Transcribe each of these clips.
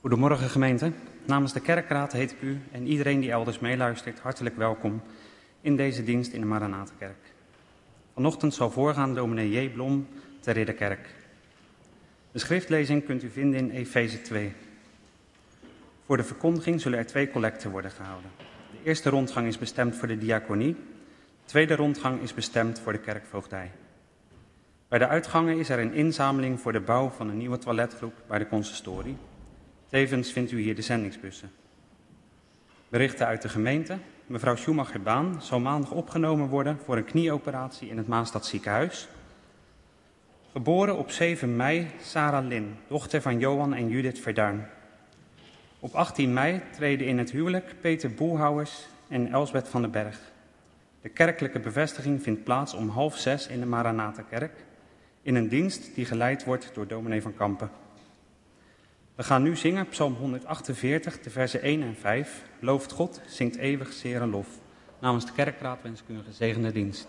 Goedemorgen gemeente. Namens de kerkraad heet ik u en iedereen die elders meeluistert hartelijk welkom in deze dienst in de Maranathakerk. Vanochtend zal voorgaan dominee J. Blom te Ridderkerk. De schriftlezing kunt u vinden in Efeze 2. Voor de verkondiging zullen er 2 collecten worden gehouden. De eerste rondgang is bestemd voor de diaconie. De tweede rondgang is bestemd voor de kerkvoogdij. Bij de uitgangen is er een inzameling voor de bouw van een nieuwe toiletgroep bij de consistorie. Tevens vindt u hier de zendingsbussen. Berichten uit de gemeente. Mevrouw Schumacher-Baan zal maandag opgenomen worden voor een knieoperatie in het Maastad ziekenhuis. Geboren op 7 mei Sarah Lin, dochter van Johan en Judith Verduin. Op 18 mei treden in het huwelijk Peter Boelhouwers en Elsbeth van den Berg. De kerkelijke bevestiging vindt plaats om 5:30 in de Maranathakerk, in een dienst die geleid wordt door dominee van Kampen. We gaan nu zingen Psalm 148, de versen 1 en 5. Looft God, zingt eeuwig zeer en lof. Namens de kerkraad wens ik u een gezegende dienst.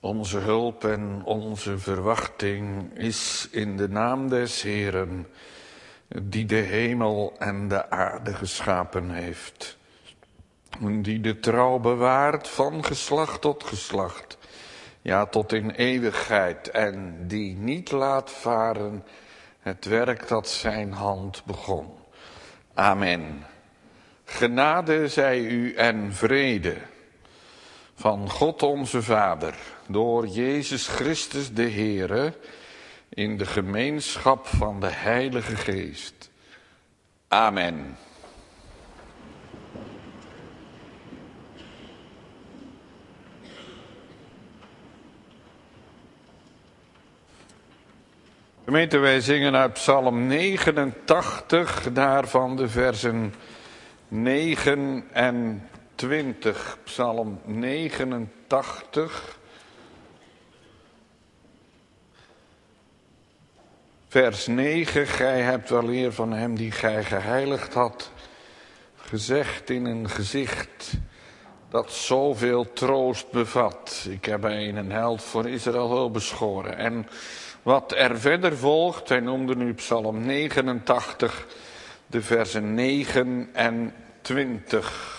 Onze hulp en onze verwachting is in de naam des Heeren, die de hemel en de aarde geschapen heeft. Die de trouw bewaart van geslacht tot geslacht, ja tot in eeuwigheid. En die niet laat varen het werk dat zijn hand begon. Amen. Genade zij u en vrede van God onze Vader, door Jezus Christus de Heere, in de gemeenschap van de Heilige Geest. Amen. Gemeente, wij zingen uit Psalm 89, daarvan de versen 9 en 20. Psalm 89, vers 9. Gij hebt wel eer van hem die gij geheiligd had, gezegd in een gezicht dat zoveel troost bevat. Ik heb een held voor Israël beschoren. En wat er verder volgt, hij noemde nu Psalm 89, de versen 9 en 20.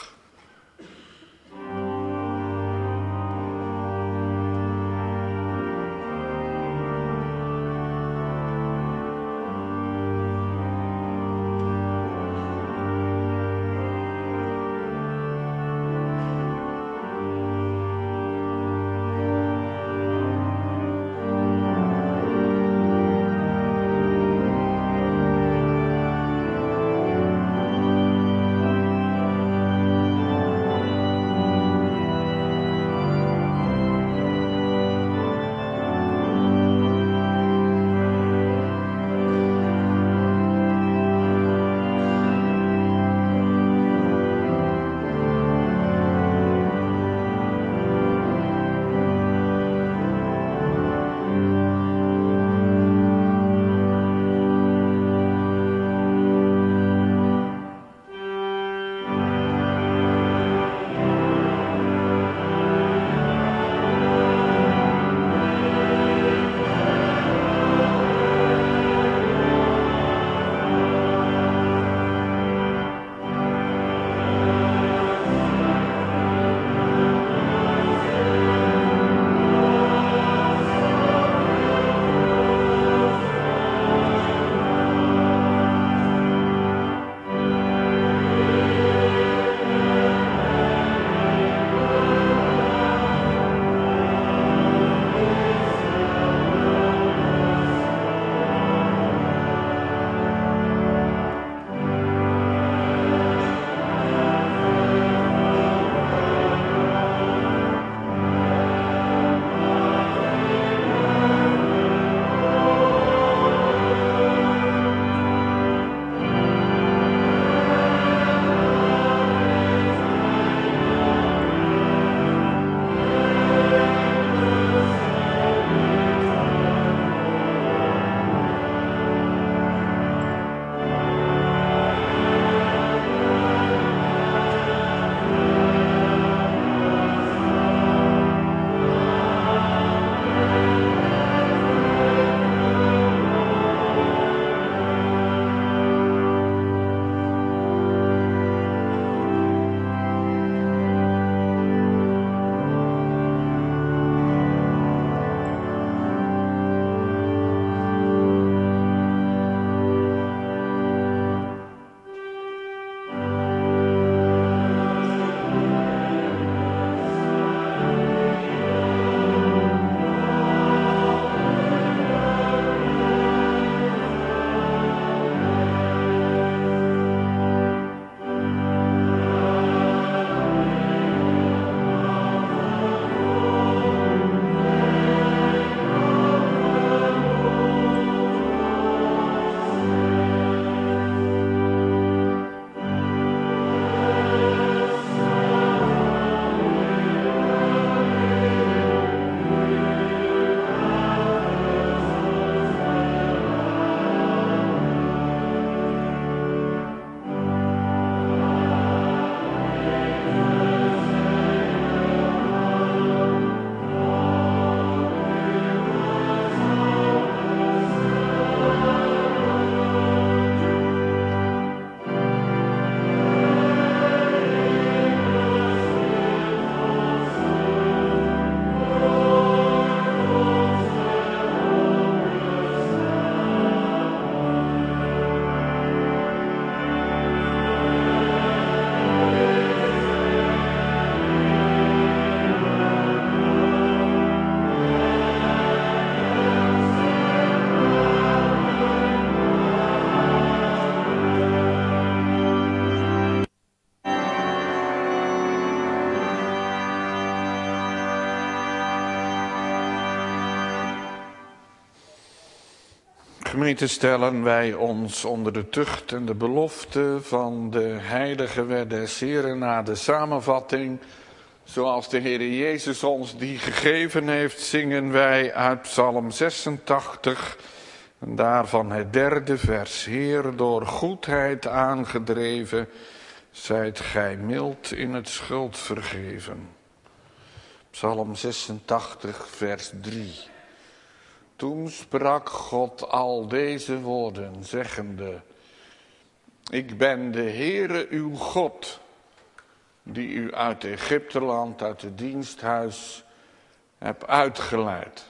Gemeente, stellen wij ons onder de tucht en de belofte van de heilige wet des Heren na de samenvatting. Zoals de Heer Jezus ons die gegeven heeft, zingen wij uit Psalm 86. En daarvan het derde vers. Heer, door goedheid aangedreven, zijt gij mild in het schuld vergeven. Psalm 86, vers 3. Toen sprak God al deze woorden, zeggende: Ik ben de Heere uw God, die u uit Egypteland, uit het diensthuis, heb uitgeleid.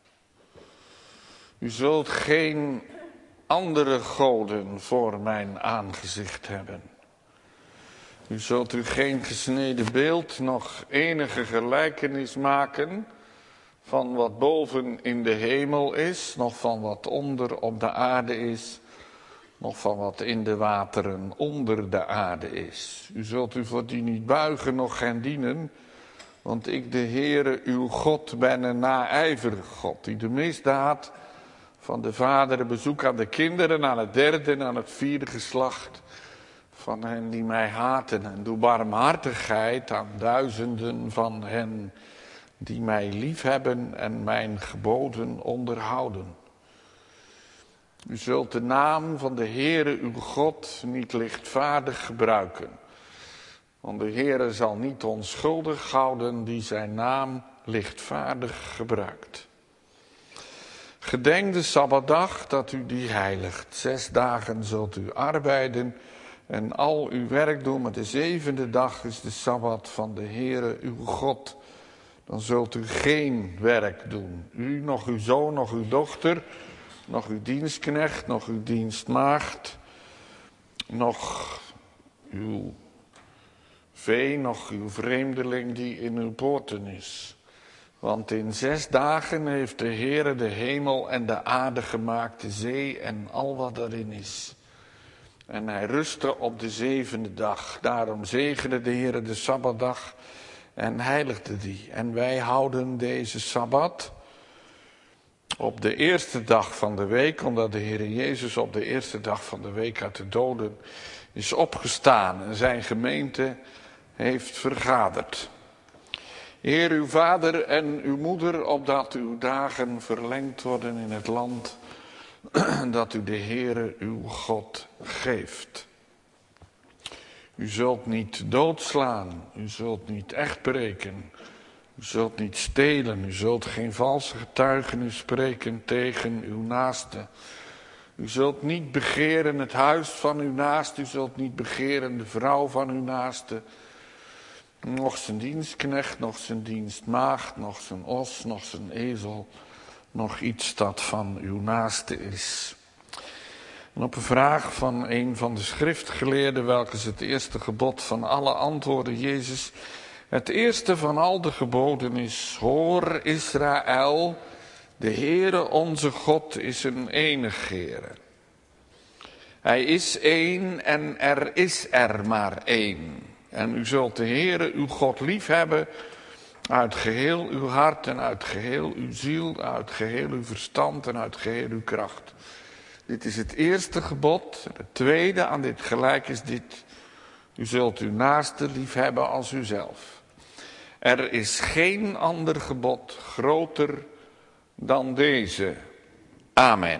U zult geen andere goden voor mijn aangezicht hebben. U zult u geen gesneden beeld, nog enige gelijkenis maken van wat boven in de hemel is, nog van wat onder op de aarde is, nog van wat in de wateren onder de aarde is. U zult u voor die niet buigen, nog hen dienen, want ik, de Heere, uw God, ben een naijverig God, die de misdaad van de vader bezoek aan de kinderen, aan het derde en aan het vierde geslacht van hen die mij haten, en doe barmhartigheid aan duizenden van hen die mij liefhebben en mijn geboden onderhouden. U zult de naam van de Heere uw God niet lichtvaardig gebruiken, want de Heere zal niet onschuldig houden die zijn naam lichtvaardig gebruikt. Gedenk de Sabbatdag dat u die heiligt. 6 dagen zult u arbeiden en al uw werk doen, maar de 7e dag is de Sabbat van de Heere uw God. Dan zult u geen werk doen. U, nog uw zoon, nog uw dochter, nog uw dienstknecht, nog uw dienstmaagd, nog uw vee, nog uw vreemdeling die in uw poorten is. Want in 6 dagen heeft de Heere de hemel en de aarde gemaakt, de zee en al wat erin is. En hij rustte op de 7e dag. Daarom zegende de Heere de Sabbatdag en heiligde die. En wij houden deze Sabbat op de eerste dag van de week, omdat de Heer Jezus op de eerste dag van de week uit de doden is opgestaan en zijn gemeente heeft vergaderd. Heer uw vader en uw moeder, opdat uw dagen verlengd worden in het land dat u de Heere uw God geeft. U zult niet doodslaan, u zult niet echtbreken, u zult niet stelen, u zult geen valse getuigenis spreken tegen uw naaste. U zult niet begeren het huis van uw naaste, u zult niet begeren de vrouw van uw naaste, nog zijn dienstknecht, nog zijn dienstmaagd, nog zijn os, nog zijn ezel, nog iets dat van uw naaste is. En op een vraag van een van de schriftgeleerden, welk is het eerste gebod van alle, antwoordde Jezus: het eerste van al de geboden is: hoor Israël, de Heere onze God is een enige Heere. Hij is één en er is er maar één. En u zult de Heere uw God liefhebben uit geheel uw hart en uit geheel uw ziel, uit geheel uw verstand en uit geheel uw kracht. Dit is het eerste gebod. Het tweede aan dit gelijk is dit: u zult uw naaste liefhebben als uzelf. Er is geen ander gebod groter dan deze. Amen.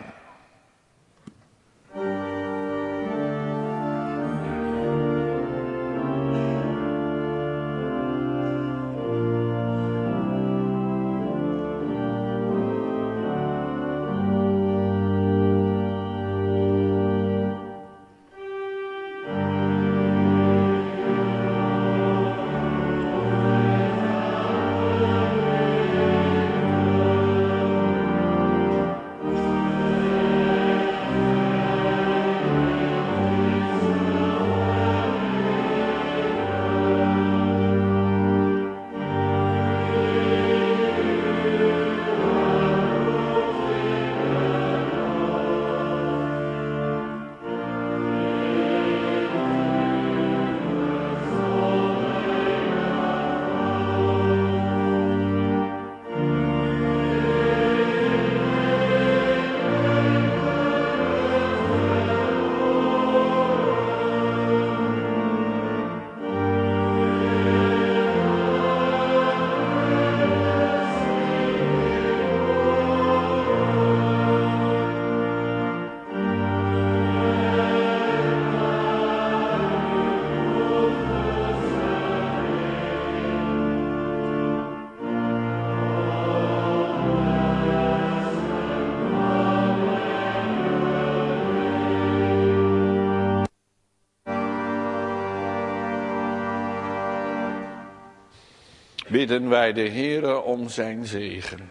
bidden wij de Heere om zijn zegen.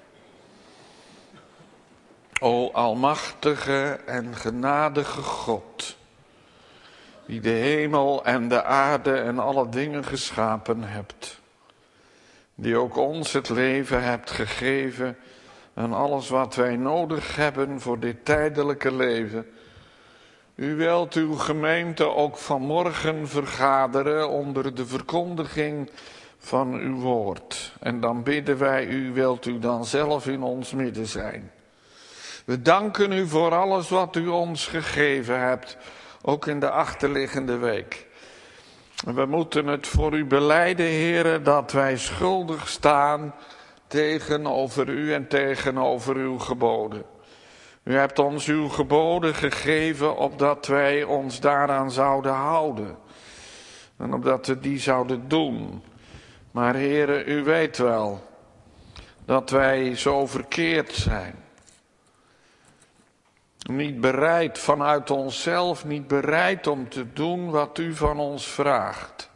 O almachtige en genadige God, die de hemel en de aarde en alle dingen geschapen hebt, die ook ons het leven hebt gegeven en alles wat wij nodig hebben voor dit tijdelijke leven. U wilt uw gemeente ook vanmorgen vergaderen onder de verkondiging van uw woord. En dan bidden wij u, wilt u dan zelf in ons midden zijn. We danken u voor alles wat u ons gegeven hebt, ook in de achterliggende week. We moeten het voor u belijden, Heere, dat wij schuldig staan tegenover u en tegenover uw geboden. U hebt ons uw geboden gegeven opdat wij ons daaraan zouden houden. En opdat we die zouden doen. Maar Heere, u weet wel dat wij zo verkeerd zijn. Niet bereid vanuit onszelf, niet bereid om te doen wat u van ons vraagt.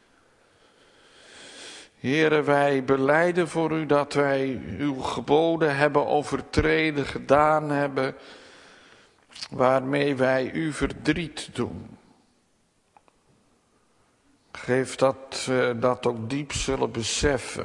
Heere, wij belijden voor u dat wij uw geboden hebben overtreden, gedaan hebben, waarmee wij u verdriet doen. Geef dat we dat ook diep zullen beseffen.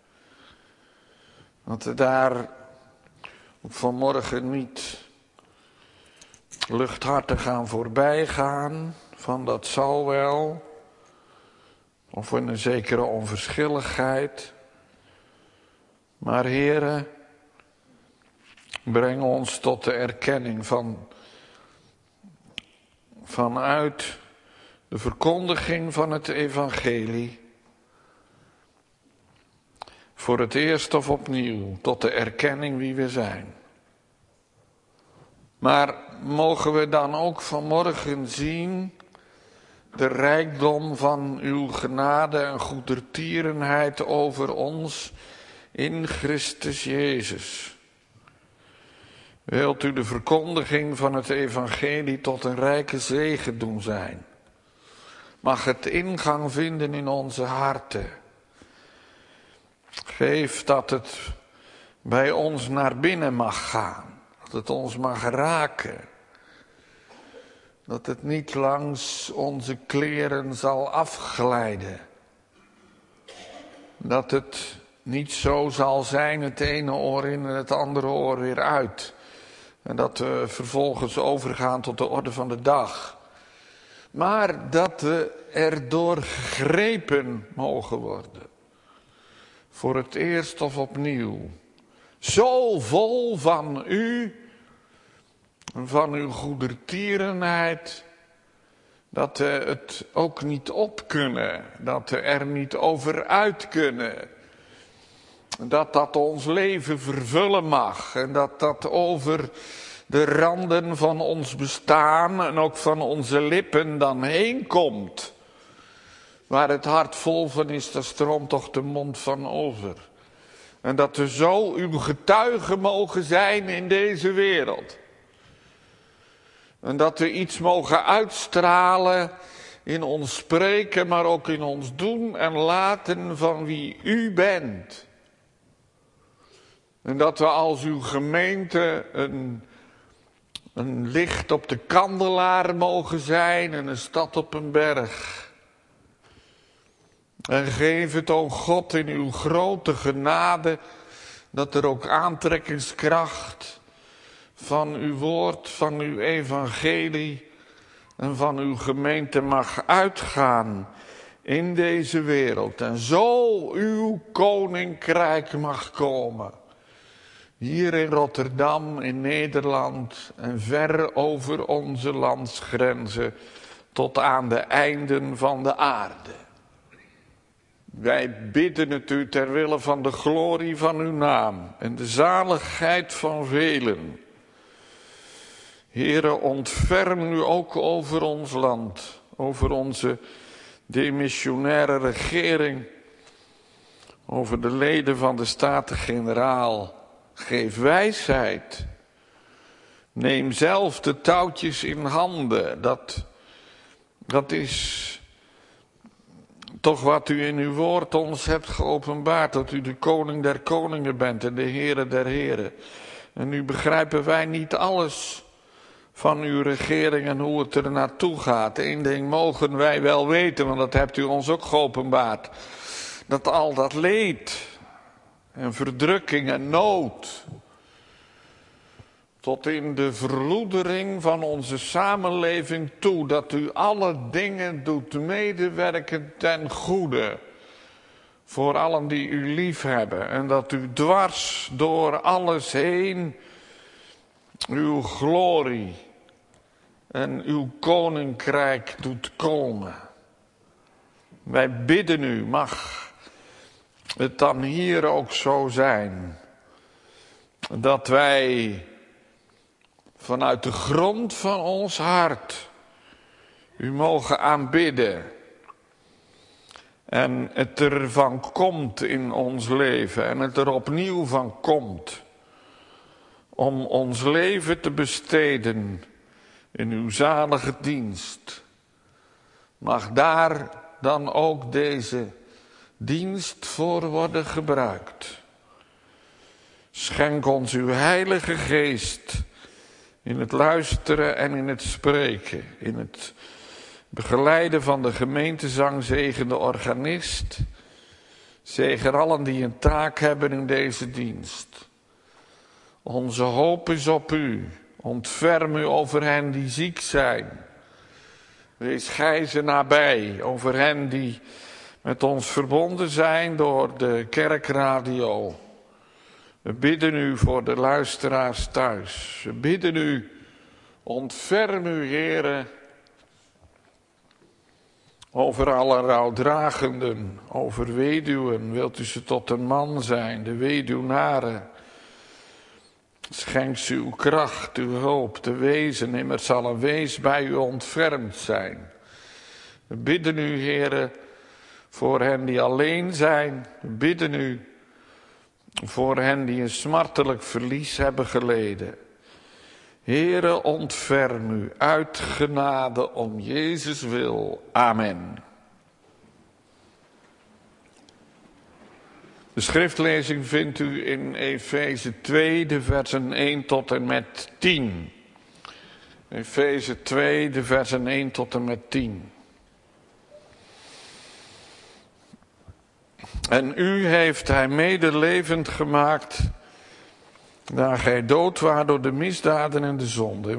Dat we daar vanmorgen niet luchthartig aan voorbij gaan, van dat zal wel, of in een zekere onverschilligheid. Maar Heere, breng ons tot de erkenning vanuit de verkondiging van het evangelie, voor het eerst of opnieuw, tot de erkenning wie we zijn. Maar mogen we dan ook vanmorgen zien de rijkdom van uw genade en goedertierenheid over ons in Christus Jezus. Wilt u de verkondiging van het evangelie tot een rijke zegen doen zijn? Mag het ingang vinden in onze harten. Geef dat het bij ons naar binnen mag gaan. Dat het ons mag raken. Dat het niet langs onze kleren zal afglijden. Dat het niet zo zal zijn, het ene oor in en het andere oor weer uit. En dat we vervolgens overgaan tot de orde van de dag. Maar dat we erdoor gegrepen mogen worden. Voor het eerst of opnieuw. Zo vol van u, van uw goedertierenheid, dat we het ook niet op kunnen, dat we er niet over uit kunnen. Dat ons leven vervullen mag en dat over de randen van ons bestaan en ook van onze lippen dan heen komt. Waar het hart vol van is, daar stroomt toch de mond van over. En dat we zo uw getuigen mogen zijn in deze wereld. En dat we iets mogen uitstralen in ons spreken, maar ook in ons doen en laten van wie u bent. En dat we als uw gemeente een licht op de kandelaar mogen zijn en een stad op een berg. En geef het, o God, in uw grote genade, dat er ook aantrekkingskracht van uw woord, van uw evangelie en van uw gemeente mag uitgaan in deze wereld. En zo uw koninkrijk mag komen. Hier in Rotterdam, in Nederland en ver over onze landsgrenzen tot aan de einden van de aarde. Wij bidden het u ter wille van de glorie van uw naam en de zaligheid van velen. Heere, ontferm u ook over ons land, over onze demissionaire regering, over de leden van de Staten-Generaal. Geef wijsheid. Neem zelf de touwtjes in handen. Dat is toch wat u in uw woord ons hebt geopenbaard, dat u de koning der koningen bent en de Heere der heren. En nu begrijpen wij niet alles van uw regering en hoe het er naartoe gaat. Eén ding mogen wij wel weten, want dat hebt u ons ook geopenbaard. Dat al dat leed en verdrukking en nood tot in de verloedering van onze samenleving toe, dat u alle dingen doet medewerken ten goede voor allen die u lief hebben. En dat u dwars door alles heen uw glorie en uw koninkrijk doet komen. Wij bidden u, mag het dan hier ook zo zijn, dat wij vanuit de grond van ons hart u mogen aanbidden. En het ervan komt in ons leven en het er opnieuw van komt om ons leven te besteden in uw zalige dienst. Mag daar dan ook deze dienst voor worden gebruikt. Schenk ons uw Heilige Geest in het luisteren en in het spreken, in het begeleiden van de gemeentezang, zegen de organist, zegen allen die een taak hebben in deze dienst. Onze hoop is op u. Ontferm u over hen die ziek zijn. Wees gij ze nabij, over hen die met ons verbonden zijn door de kerkradio. We bidden u voor de luisteraars thuis. We bidden u, ontferm u, Heere, over alle rouwdragenden, over weduwen. Wilt u ze tot een man zijn, de weduwnaren. Schenk ze uw kracht, uw hulp te wezen, immers zal een wees bij u ontfermd zijn. We bidden u, Heere, voor hen die alleen zijn. We bidden u voor hen die een smartelijk verlies hebben geleden. Heere, ontferm u uit genade om Jezus wil. Amen. De schriftlezing vindt u in Efeze 2, de versen 1 tot en met 10. Efeze 2, de versen 1 tot en met 10. En u heeft hij medelevend gemaakt, daar gij dood waart door de misdaden en de zonde,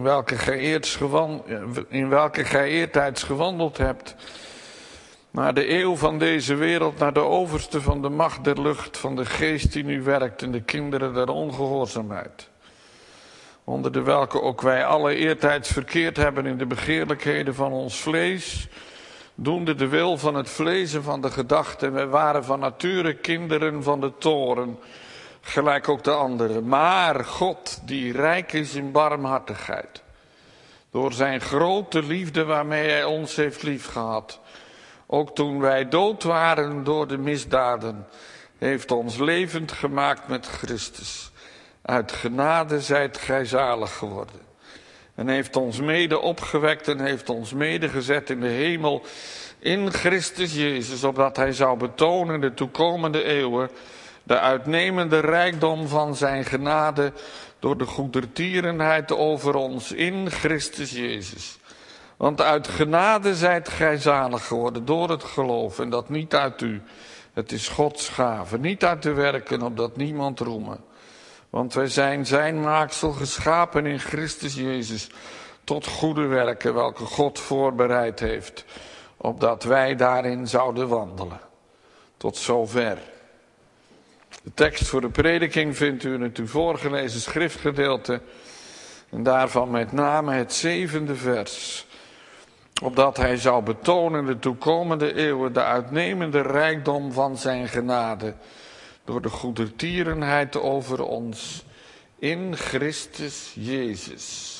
in welke gij eertijds gewandeld hebt, naar de eeuw van deze wereld, naar de overste van de macht der lucht, van de geest die nu werkt in de kinderen der ongehoorzaamheid. Onder de welke ook wij alle eertijds verkeerd hebben in de begeerlijkheden van ons vlees, doende de wil van het vlees en van de gedachten. Wij waren van nature kinderen van de toorn, gelijk ook de anderen. Maar God, die rijk is in barmhartigheid, door zijn grote liefde waarmee hij ons heeft liefgehad, ook toen wij dood waren door de misdaden, heeft ons levend gemaakt met Christus. Uit genade zijt gij zalig geworden. En heeft ons mede opgewekt en heeft ons mede gezet in de hemel in Christus Jezus, opdat hij zou betonen in de toekomende eeuwen de uitnemende rijkdom van zijn genade door de goedertierenheid over ons in Christus Jezus. Want uit genade zijt gij zalig geworden door het geloof, en dat niet uit u. Het is Gods gave, niet uit de werken, opdat niemand roemen. Want wij zijn zijn maaksel, geschapen in Christus Jezus tot goede werken, welke God voorbereid heeft, opdat wij daarin zouden wandelen. Tot zover. De tekst voor de prediking vindt u in het u voorgelezen schriftgedeelte, en daarvan met name het 7e vers. Opdat hij zou betonen de toekomende eeuwen de uitnemende rijkdom van zijn genade, door de goedertierenheid over ons in Christus Jezus.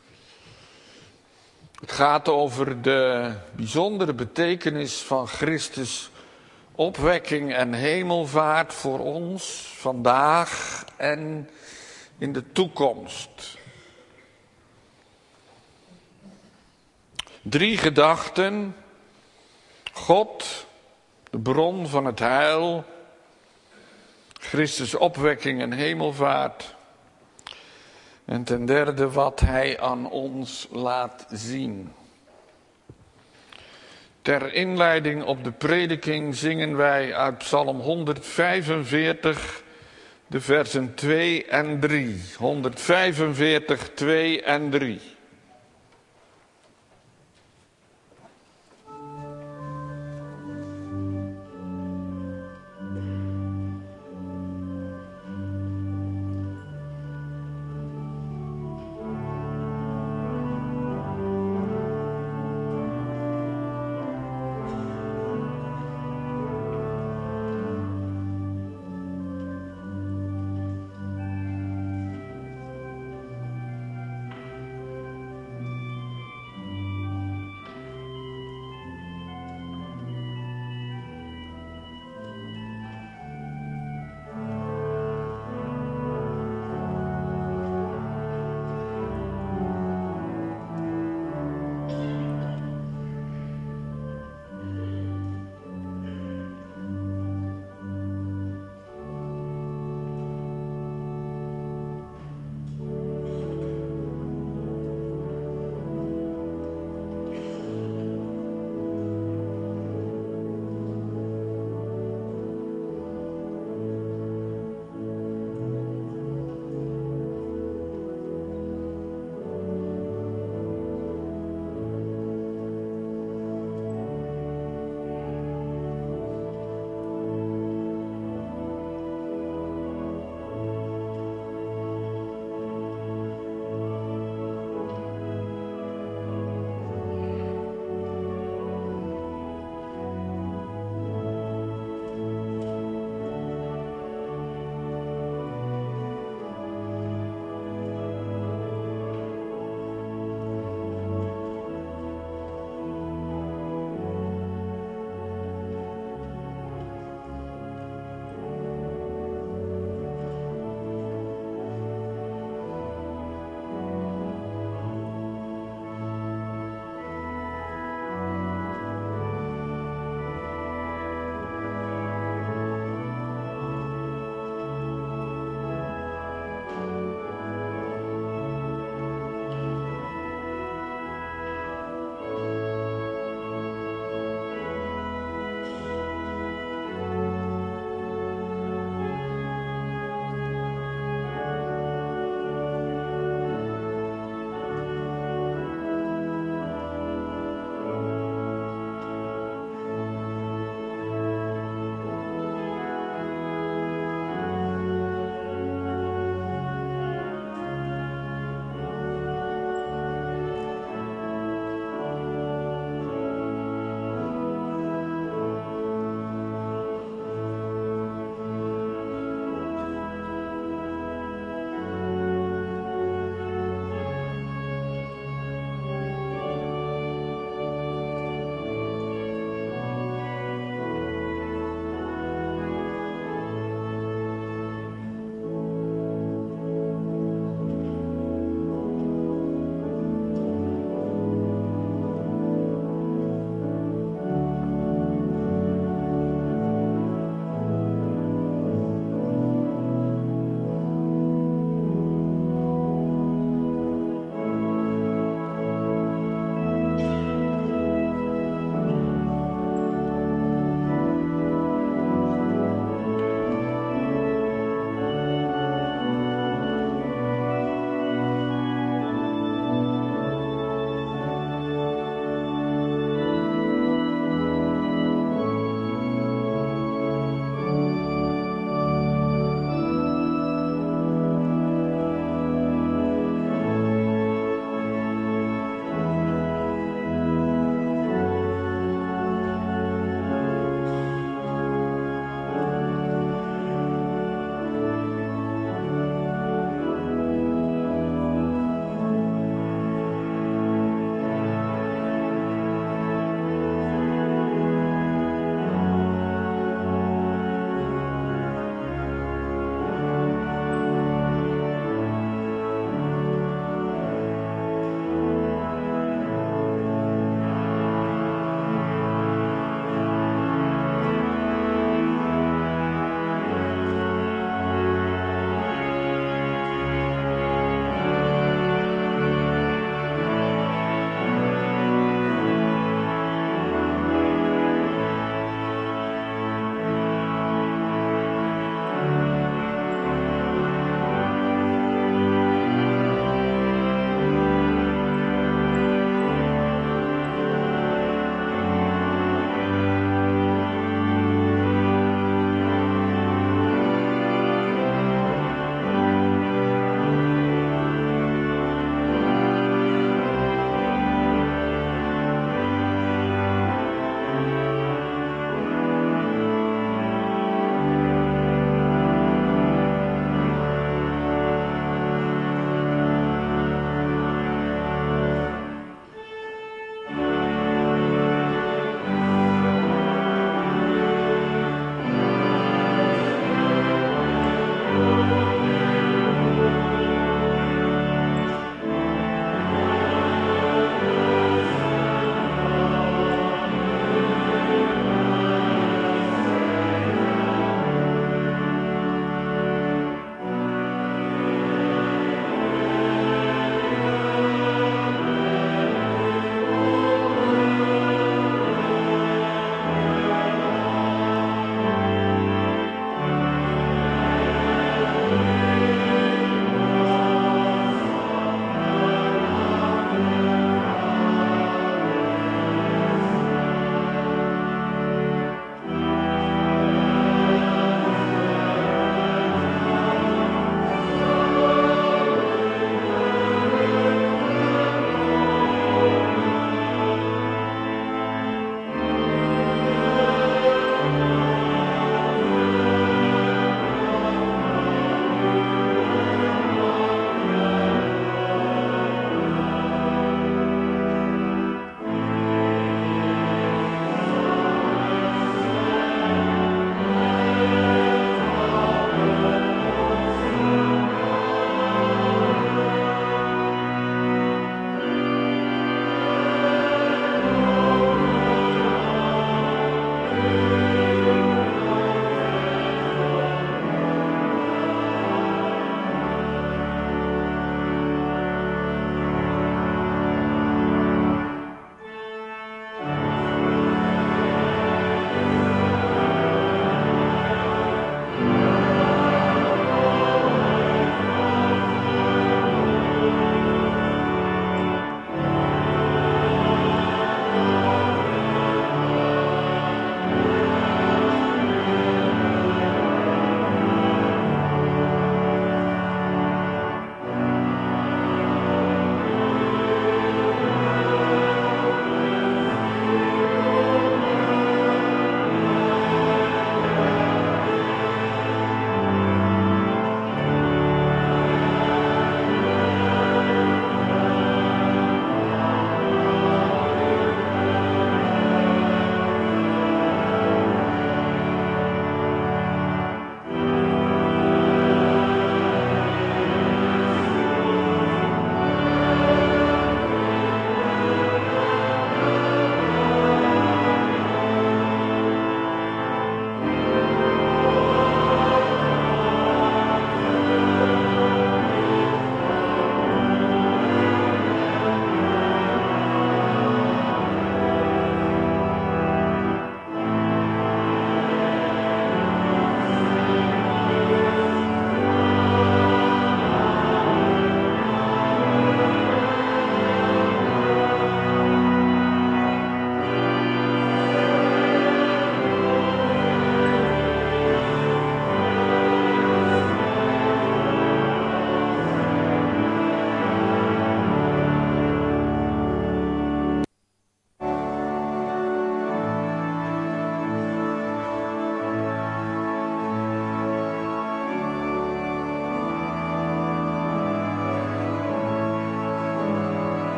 Het gaat over de bijzondere betekenis van Christus opwekking en hemelvaart voor ons vandaag en in de toekomst. 3 gedachten: God, de bron van het heil, Christus opwekking en hemelvaart. En ten derde wat hij aan ons laat zien. Ter inleiding op de prediking zingen wij uit Psalm 145 de versen 2 en 3. 145, 2 en 3.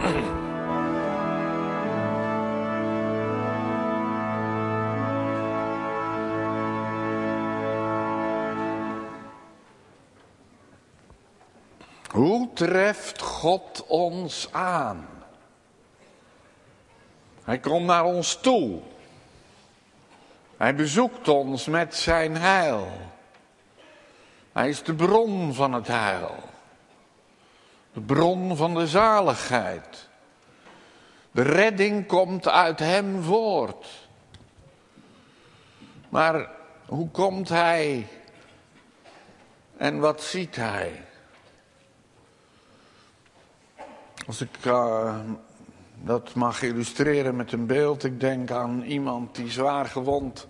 Hoe treft God ons aan? Hij komt naar ons toe. Hij bezoekt ons met zijn heil. Hij is de bron van het heil. De bron van de zaligheid. De redding komt uit hem voort. Maar hoe komt hij? En wat ziet hij? Als ik dat mag illustreren met een beeld. Ik denk aan iemand die zwaar gewond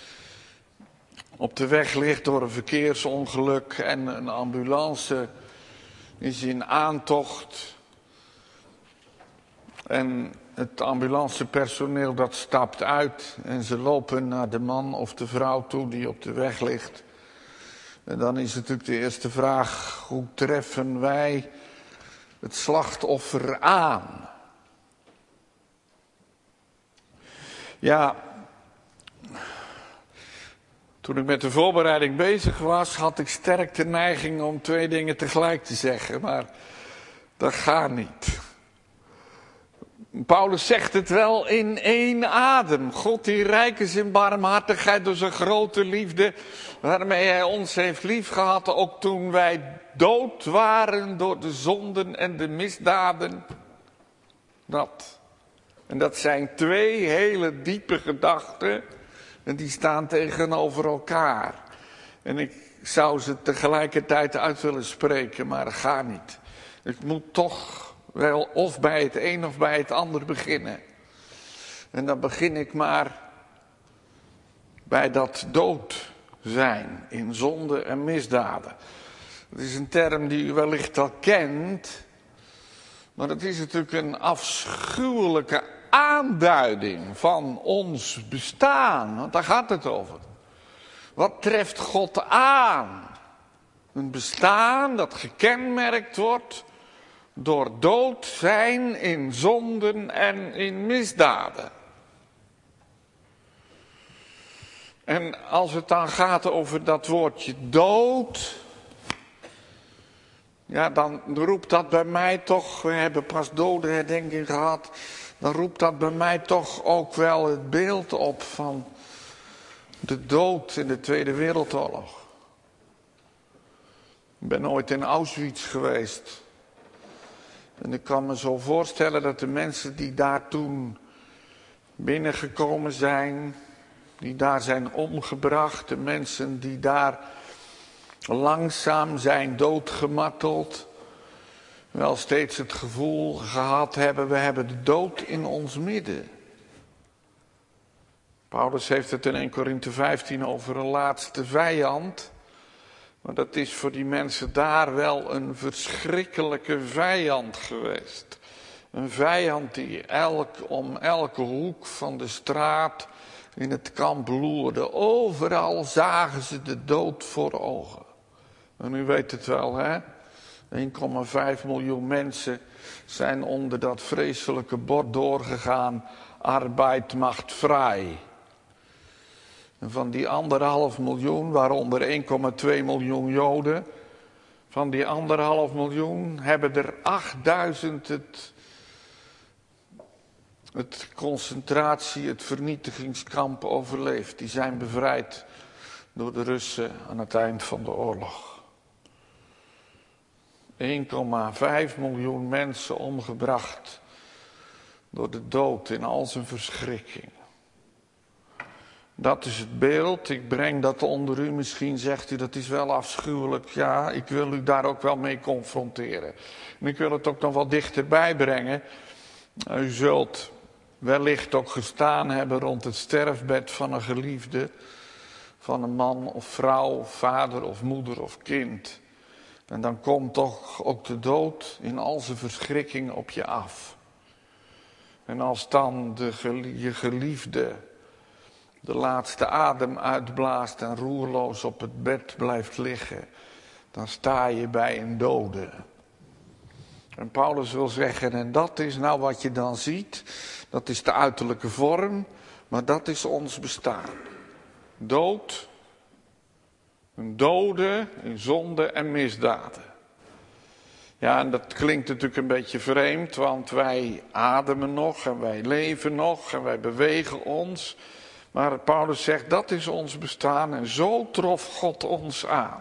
op de weg ligt door een verkeersongeluk. En een ambulance is in aantocht. En het ambulancepersoneel dat stapt uit. En ze lopen naar de man of de vrouw toe die op de weg ligt. En dan is natuurlijk de eerste vraag: hoe treffen wij het slachtoffer aan? Ja, toen ik met de voorbereiding bezig was, had ik sterk de neiging om 2 dingen tegelijk te zeggen, maar dat gaat niet. Paulus zegt het wel in 1 adem. God die rijk is in barmhartigheid door zijn grote liefde, waarmee hij ons heeft liefgehad, ook toen wij dood waren door de zonden en de misdaden. En dat zijn 2 hele diepe gedachten en die staan tegenover elkaar. En ik zou ze tegelijkertijd uit willen spreken, maar dat gaat niet. Ik moet toch wel of bij het een of bij het ander beginnen. En dan begin ik maar bij dat dood zijn in zonde en misdaden. Het is een term die u wellicht al kent, maar het is natuurlijk een afschuwelijke aanduiding van ons bestaan, want daar gaat het over. Wat treft God aan? Een bestaan dat gekenmerkt wordt door dood zijn in zonden en in misdaden. En als het dan gaat over dat woordje dood, ja, dan roept dat bij mij toch, we hebben pas dodenherdenking gehad, dan roept dat bij mij toch ook wel het beeld op van de dood in de Tweede Wereldoorlog. Ik ben ooit in Auschwitz geweest. En ik kan me zo voorstellen dat de mensen die daar toen binnengekomen zijn, die daar zijn omgebracht, de mensen die daar langzaam zijn doodgemarteld, wel steeds het gevoel gehad hebben, we hebben de dood in ons midden. Paulus heeft het in 1 Korinthe 15 over een laatste vijand. Maar dat is voor die mensen daar wel een verschrikkelijke vijand geweest. Een vijand die om elke hoek van de straat in het kamp loerde. Overal zagen ze de dood voor ogen. En u weet het wel, hè? 1,5 miljoen mensen zijn onder dat vreselijke bord doorgegaan. Arbeid macht vrij. En van die 1,5 miljoen, waaronder 1,2 miljoen Joden, van die 1,5 miljoen hebben er 8.000 het concentratie, het vernietigingskamp overleefd. Die zijn bevrijd door de Russen aan het eind van de oorlog. 1,5 miljoen mensen omgebracht door de dood in al zijn verschrikking. Dat is het beeld, ik breng dat onder u, misschien zegt u dat is wel afschuwelijk. Ja, ik wil u daar ook wel mee confronteren. En ik wil het ook nog wat dichterbij brengen. U zult wellicht ook gestaan hebben rond het sterfbed van een geliefde, van een man of vrouw, of vader of moeder of kind. En dan komt toch ook de dood in al zijn verschrikking op je af. En als dan je geliefde de laatste adem uitblaast en roerloos op het bed blijft liggen, dan sta je bij een dode. En Paulus wil zeggen, en dat is nou wat je dan ziet, dat is de uiterlijke vorm, maar dat is ons bestaan. Dood, een dode in zonde en misdaden. Ja, en dat klinkt natuurlijk een beetje vreemd, want wij ademen nog en wij leven nog en wij bewegen ons. Maar Paulus zegt, dat is ons bestaan en zo trof God ons aan.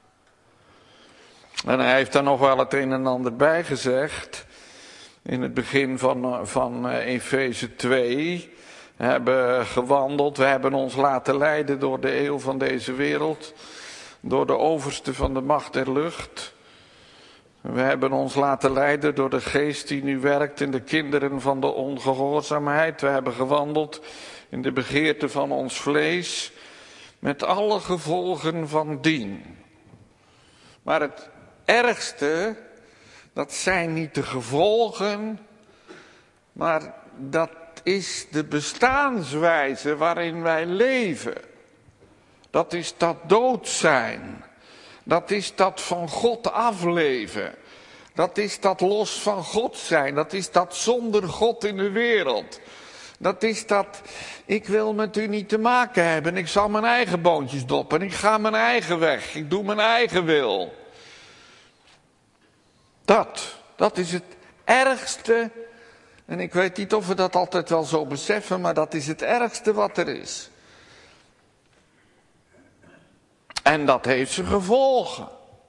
En hij heeft daar nog wel het een en ander bij gezegd. In het begin van Efeze 2 hebben gewandeld. We hebben ons laten leiden door de eeuw van deze wereld. Door de overste van de macht der lucht. We hebben ons laten leiden door de geest die nu werkt in de kinderen van de ongehoorzaamheid. We hebben gewandeld in de begeerte van ons vlees. Met alle gevolgen van dien. Maar het ergste, dat zijn niet de gevolgen, maar dat is de bestaanswijze waarin wij leven. Dat is dat dood zijn. Dat is dat van God afleven. Dat is dat los van God zijn. Dat is dat zonder God in de wereld. Dat is dat, ik wil met u niet te maken hebben. Ik zal mijn eigen boontjes doppen. Ik ga mijn eigen weg. Ik doe mijn eigen wil. Dat is het ergste. En ik weet niet of we dat altijd wel zo beseffen, maar dat is het ergste wat er is. En dat heeft zijn gevolgen.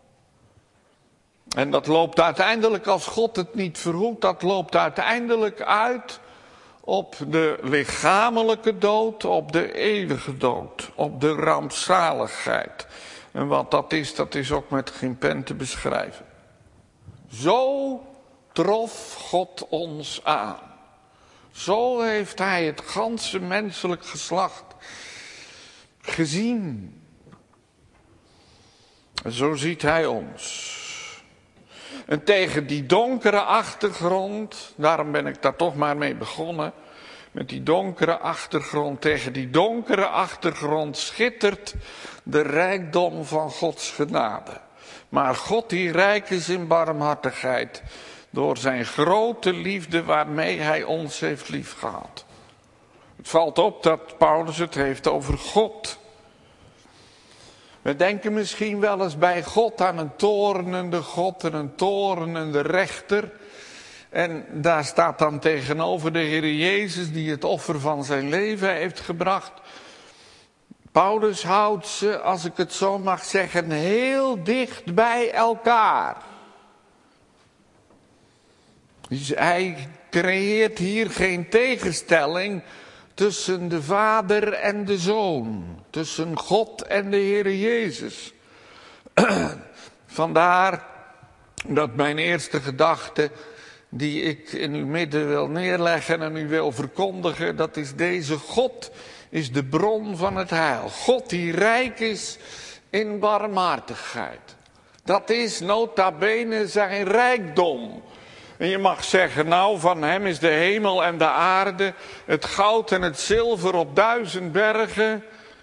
En dat loopt uiteindelijk, als God het niet verhoedt, dat loopt uiteindelijk uit op de lichamelijke dood, op de eeuwige dood, op de rampzaligheid. En wat dat is ook met geen pen te beschrijven. Zo trof God ons aan. Zo heeft hij het ganse menselijk geslacht gezien. En zo ziet hij ons. En tegen die donkere achtergrond, daarom ben ik daar toch maar mee begonnen, met die donkere achtergrond, tegen die donkere achtergrond schittert de rijkdom van Gods genade. Maar God die rijk is in barmhartigheid, door zijn grote liefde waarmee hij ons heeft liefgehad. Het valt op dat Paulus het heeft over God. We denken misschien wel eens bij God aan een toornende God en een toornende rechter. En daar staat dan tegenover de Heer Jezus die het offer van zijn leven heeft gebracht. Paulus houdt ze, als ik het zo mag zeggen, heel dicht bij elkaar. Dus hij creëert hier geen tegenstelling tussen de Vader en de Zoon. Tussen God en de Heer Jezus. Vandaar dat mijn eerste gedachte, die ik in uw midden wil neerleggen en u wil verkondigen, dat is deze: God is de bron van het heil. God die rijk is in barmhartigheid. Dat is nota bene zijn rijkdom. En je mag zeggen, nou, van hem is de hemel en de aarde, het goud en het zilver op 1000 bergen.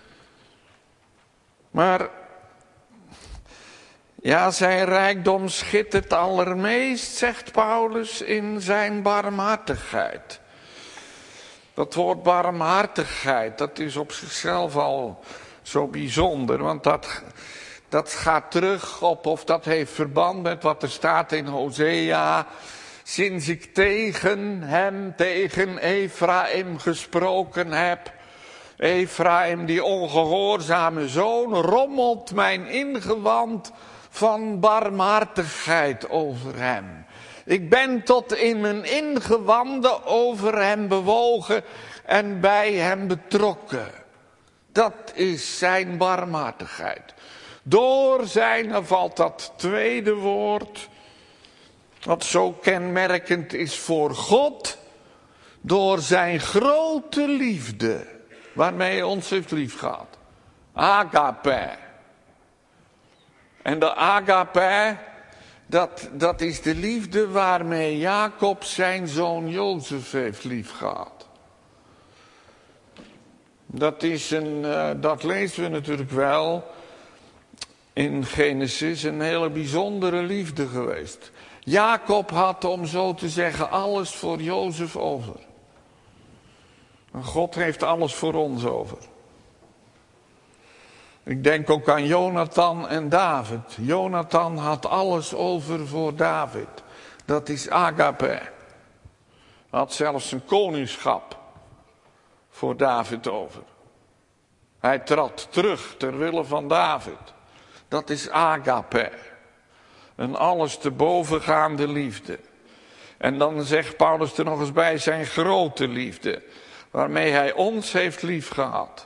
Maar ja, zijn rijkdom schittert allermeest, zegt Paulus, in zijn barmhartigheid. Dat woord barmhartigheid, dat is op zichzelf al zo bijzonder, want dat gaat terug op, of dat heeft verband met wat er staat in Hosea. Sinds ik tegen Efraïm gesproken heb. Efraïm, die ongehoorzame zoon, rommelt mijn ingewand van barmhartigheid over hem. Ik ben tot in mijn ingewanden over hem bewogen en bij hem betrokken. Dat is zijn barmhartigheid. Door zijn, dan valt dat tweede woord, wat zo kenmerkend is voor God, door zijn grote liefde, waarmee hij ons heeft liefgehad. Agape. En de agape, dat is de liefde waarmee Jacob zijn zoon Jozef heeft liefgehad. Dat lezen we natuurlijk wel in Genesis, een hele bijzondere liefde geweest. Jacob had, om zo te zeggen, alles voor Jozef over. En God heeft alles voor ons over. Ik denk ook aan Jonathan en David. Jonathan had alles over voor David. Dat is agape. Hij had zelfs een koningschap voor David over. Hij trad terug ter wille van David. Dat is agape. Een alles te bovengaande liefde. En dan zegt Paulus er nog eens bij, zijn grote liefde. Waarmee hij ons heeft liefgehad.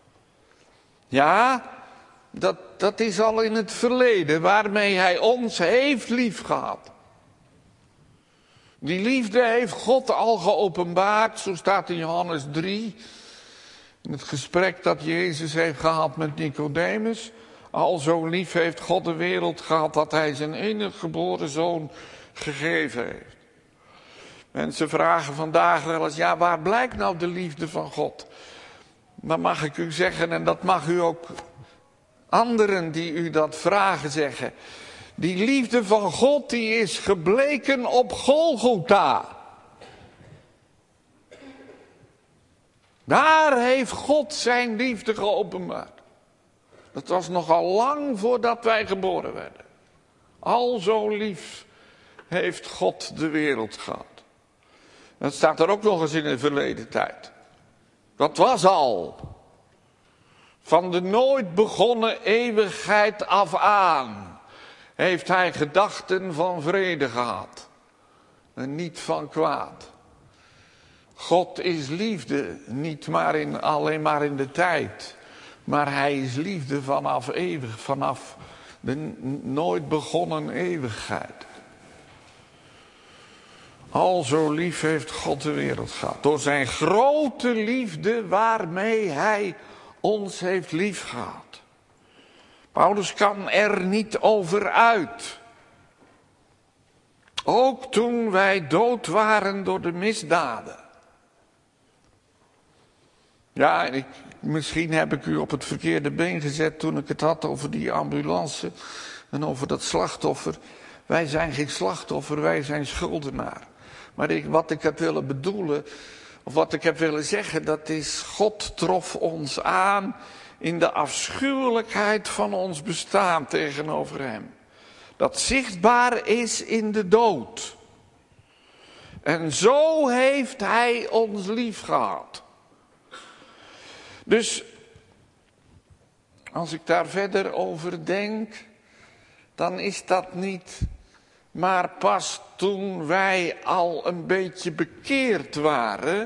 Ja, dat is al in het verleden. Waarmee hij ons heeft liefgehad. Die liefde heeft God al geopenbaard. Zo staat in Johannes 3. In het gesprek dat Jezus heeft gehad met Nicodemus. Al zo lief heeft God de wereld gehad dat hij zijn enige geboren zoon gegeven heeft. Mensen vragen vandaag wel eens, ja, waar blijkt nou de liefde van God? Dan mag ik u zeggen, en dat mag u ook anderen die u dat vragen zeggen. Die liefde van God die is gebleken op Golgotha. Daar heeft God zijn liefde geopenbaard. Dat was nogal lang voordat wij geboren werden. Al zo lief heeft God de wereld gehad. Dat staat er ook nog eens in de verleden tijd. Dat was al. Van de nooit begonnen eeuwigheid af aan heeft hij gedachten van vrede gehad. En niet van kwaad. God is liefde, niet maar alleen maar in de tijd. Maar hij is liefde vanaf eeuwig, vanaf de nooit begonnen eeuwigheid. Al zo lief heeft God de wereld gehad. Door zijn grote liefde waarmee hij ons heeft liefgehad. Paulus kan er niet over uit. Ook toen wij dood waren door de misdaden. Ja, misschien heb ik u op het verkeerde been gezet toen ik het had over die ambulance en over dat slachtoffer. Wij zijn geen slachtoffer, wij zijn schuldenaar. Maar wat ik heb willen bedoelen, of wat ik heb willen zeggen, dat is God trof ons aan in de afschuwelijkheid van ons bestaan tegenover hem. Dat zichtbaar is in de dood. En zo heeft hij ons lief gehad. Dus als ik daar verder over denk, dan is dat niet maar pas toen wij al een beetje bekeerd waren,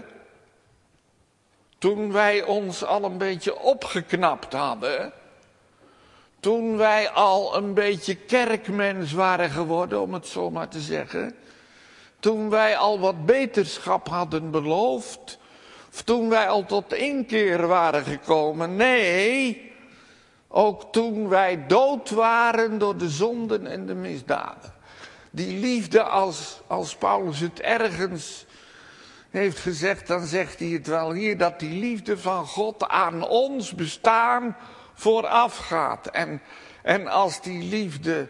toen wij ons al een beetje opgeknapt hadden, toen wij al een beetje kerkmens waren geworden, om het zo maar te zeggen, toen wij al wat beterschap hadden beloofd, of toen wij al tot inkeer waren gekomen. Nee, ook toen wij dood waren door de zonden en de misdaden. Die liefde, als Paulus het ergens heeft gezegd, dan zegt hij het wel hier, dat die liefde van God aan ons bestaan voorafgaat. En als die liefde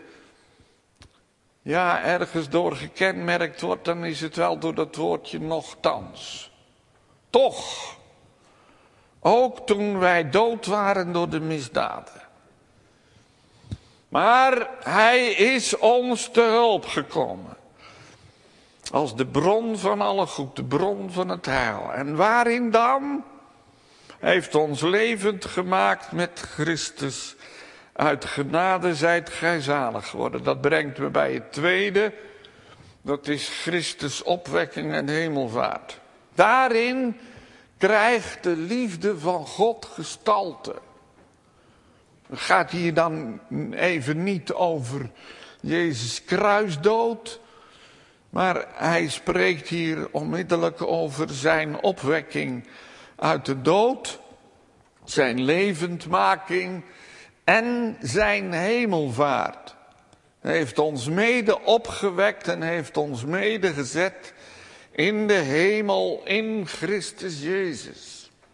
ergens door gekenmerkt wordt, dan is het wel door dat woordje nochtans. Toch, ook toen wij dood waren door de misdaden. Maar hij is ons te hulp gekomen. Als de bron van alle goed, de bron van het heil. En waarin dan? Hij heeft ons levend gemaakt met Christus. Uit genade zijt gij zalig geworden. Dat brengt me bij het tweede. Dat is Christus opwekking en hemelvaart. Daarin krijgt de liefde van God gestalte. Het gaat hier dan even niet over Jezus kruisdood. Maar hij spreekt hier onmiddellijk over zijn opwekking uit de dood. Zijn levendmaking en zijn hemelvaart. Hij heeft ons mede opgewekt en heeft ons mede gezet in de hemel in Christus Jezus.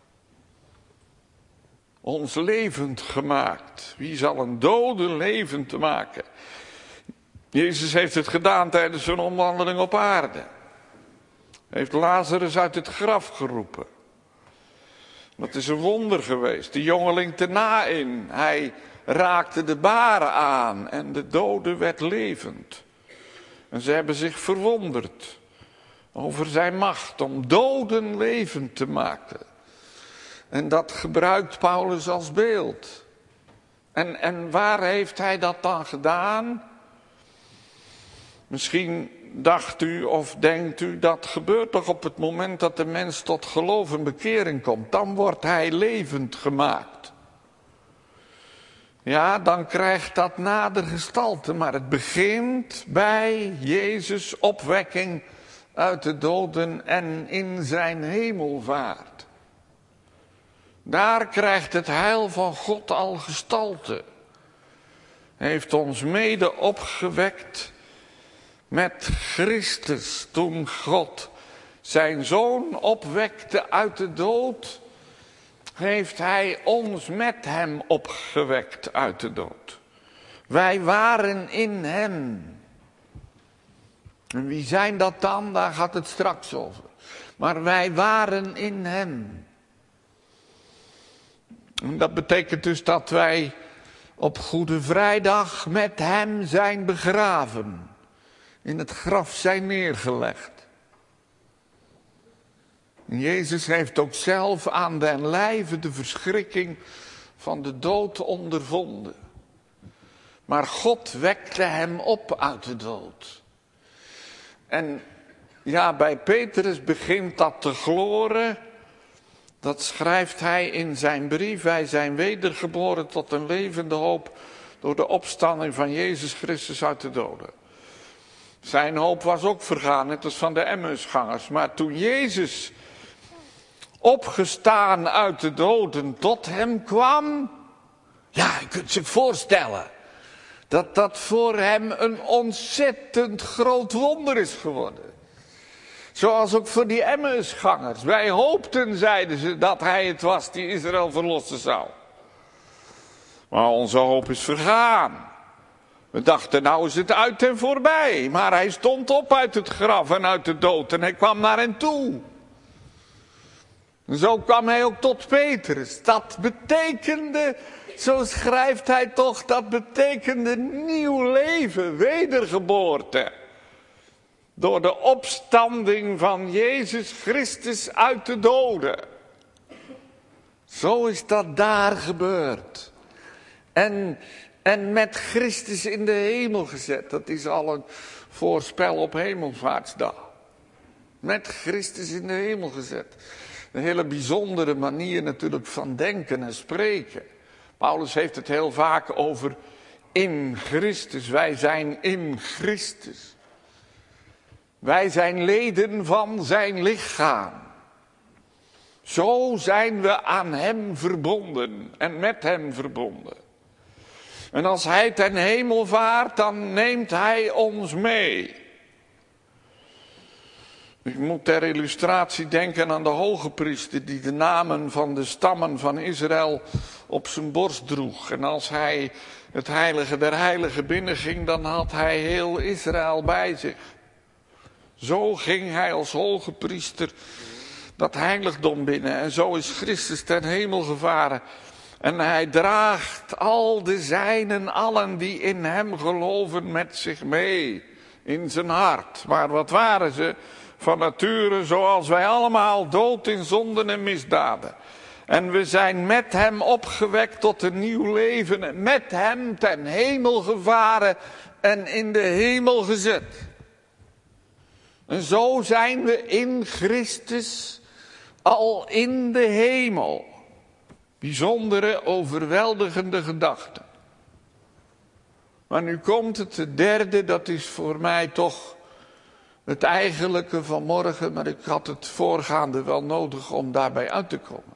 Ons levend gemaakt. Wie zal een dode levend maken? Jezus heeft het gedaan tijdens zijn omwandeling op aarde. Hij heeft Lazarus uit het graf geroepen. Dat is een wonder geweest. De jongeling te Naïn. Hij raakte de baren aan en de dode werd levend. En ze hebben zich verwonderd over zijn macht om doden levend te maken. En dat gebruikt Paulus als beeld. En waar heeft hij dat dan gedaan? Misschien dacht u of denkt u, dat gebeurt toch op het moment dat de mens tot geloof en bekering komt. Dan wordt hij levend gemaakt. Ja, dan krijgt dat nader gestalte. Maar het begint bij Jezus' opwekking uit de doden en in zijn hemelvaart. Daar krijgt het heil van God al gestalte. Hij heeft ons mede opgewekt met Christus. Toen God zijn Zoon opwekte uit de dood, heeft hij ons met hem opgewekt uit de dood. Wij waren in hem. En wie zijn dat dan? Daar gaat het straks over. Maar wij waren in hem. En dat betekent dus dat wij op Goede Vrijdag met hem zijn begraven. In het graf zijn neergelegd. En Jezus heeft ook zelf aan den lijve de verschrikking van de dood ondervonden. Maar God wekte hem op uit de dood. En ja, bij Petrus begint dat te gloren. Dat schrijft hij in zijn brief. Wij zijn wedergeboren tot een levende hoop door de opstanding van Jezus Christus uit de doden. Zijn hoop was ook vergaan, net als van de Emmausgangers. Maar toen Jezus opgestaan uit de doden tot hem kwam. Ja, je kunt zich voorstellen dat dat voor hem een ontzettend groot wonder is geworden. Zoals ook voor die Emmausgangers. Wij hoopten, zeiden ze, dat hij het was die Israël verlossen zou. Maar onze hoop is vergaan. We dachten, nou is het uit en voorbij. Maar hij stond op uit het graf en uit de dood en hij kwam naar hen toe. En zo kwam hij ook tot Petrus. Dat betekende, zo schrijft hij toch, dat betekende nieuw leven, wedergeboorte. Door de opstanding van Jezus Christus uit de doden. Zo is dat daar gebeurd. En met Christus in de hemel gezet. Dat is al een voorspel op Hemelvaartsdag. Met Christus in de hemel gezet. Een hele bijzondere manier natuurlijk van denken en spreken. Paulus heeft het heel vaak over in Christus. Wij zijn in Christus. Wij zijn leden van zijn lichaam. Zo zijn we aan hem verbonden en met hem verbonden. En als hij ten hemel vaart, dan neemt hij ons mee. Ik moet ter illustratie denken aan de hoge priester die de namen van de stammen van Israël op zijn borst droeg. En als hij het heilige der heiligen binnenging, dan had hij heel Israël bij zich. Zo ging hij als hoge priester dat heiligdom binnen. En zo is Christus ten hemel gevaren. En hij draagt al de zijnen, allen die in hem geloven, met zich mee. In zijn hart. Maar wat waren ze? Van nature zoals wij allemaal, dood in zonden en misdaden. En we zijn met hem opgewekt tot een nieuw leven. En met hem ten hemel gevaren en in de hemel gezet. En zo zijn we in Christus al in de hemel. Bijzondere, overweldigende gedachte. Maar nu komt het, de derde, dat is voor mij toch het eigenlijke van morgen, maar ik had het voorgaande wel nodig om daarbij uit te komen.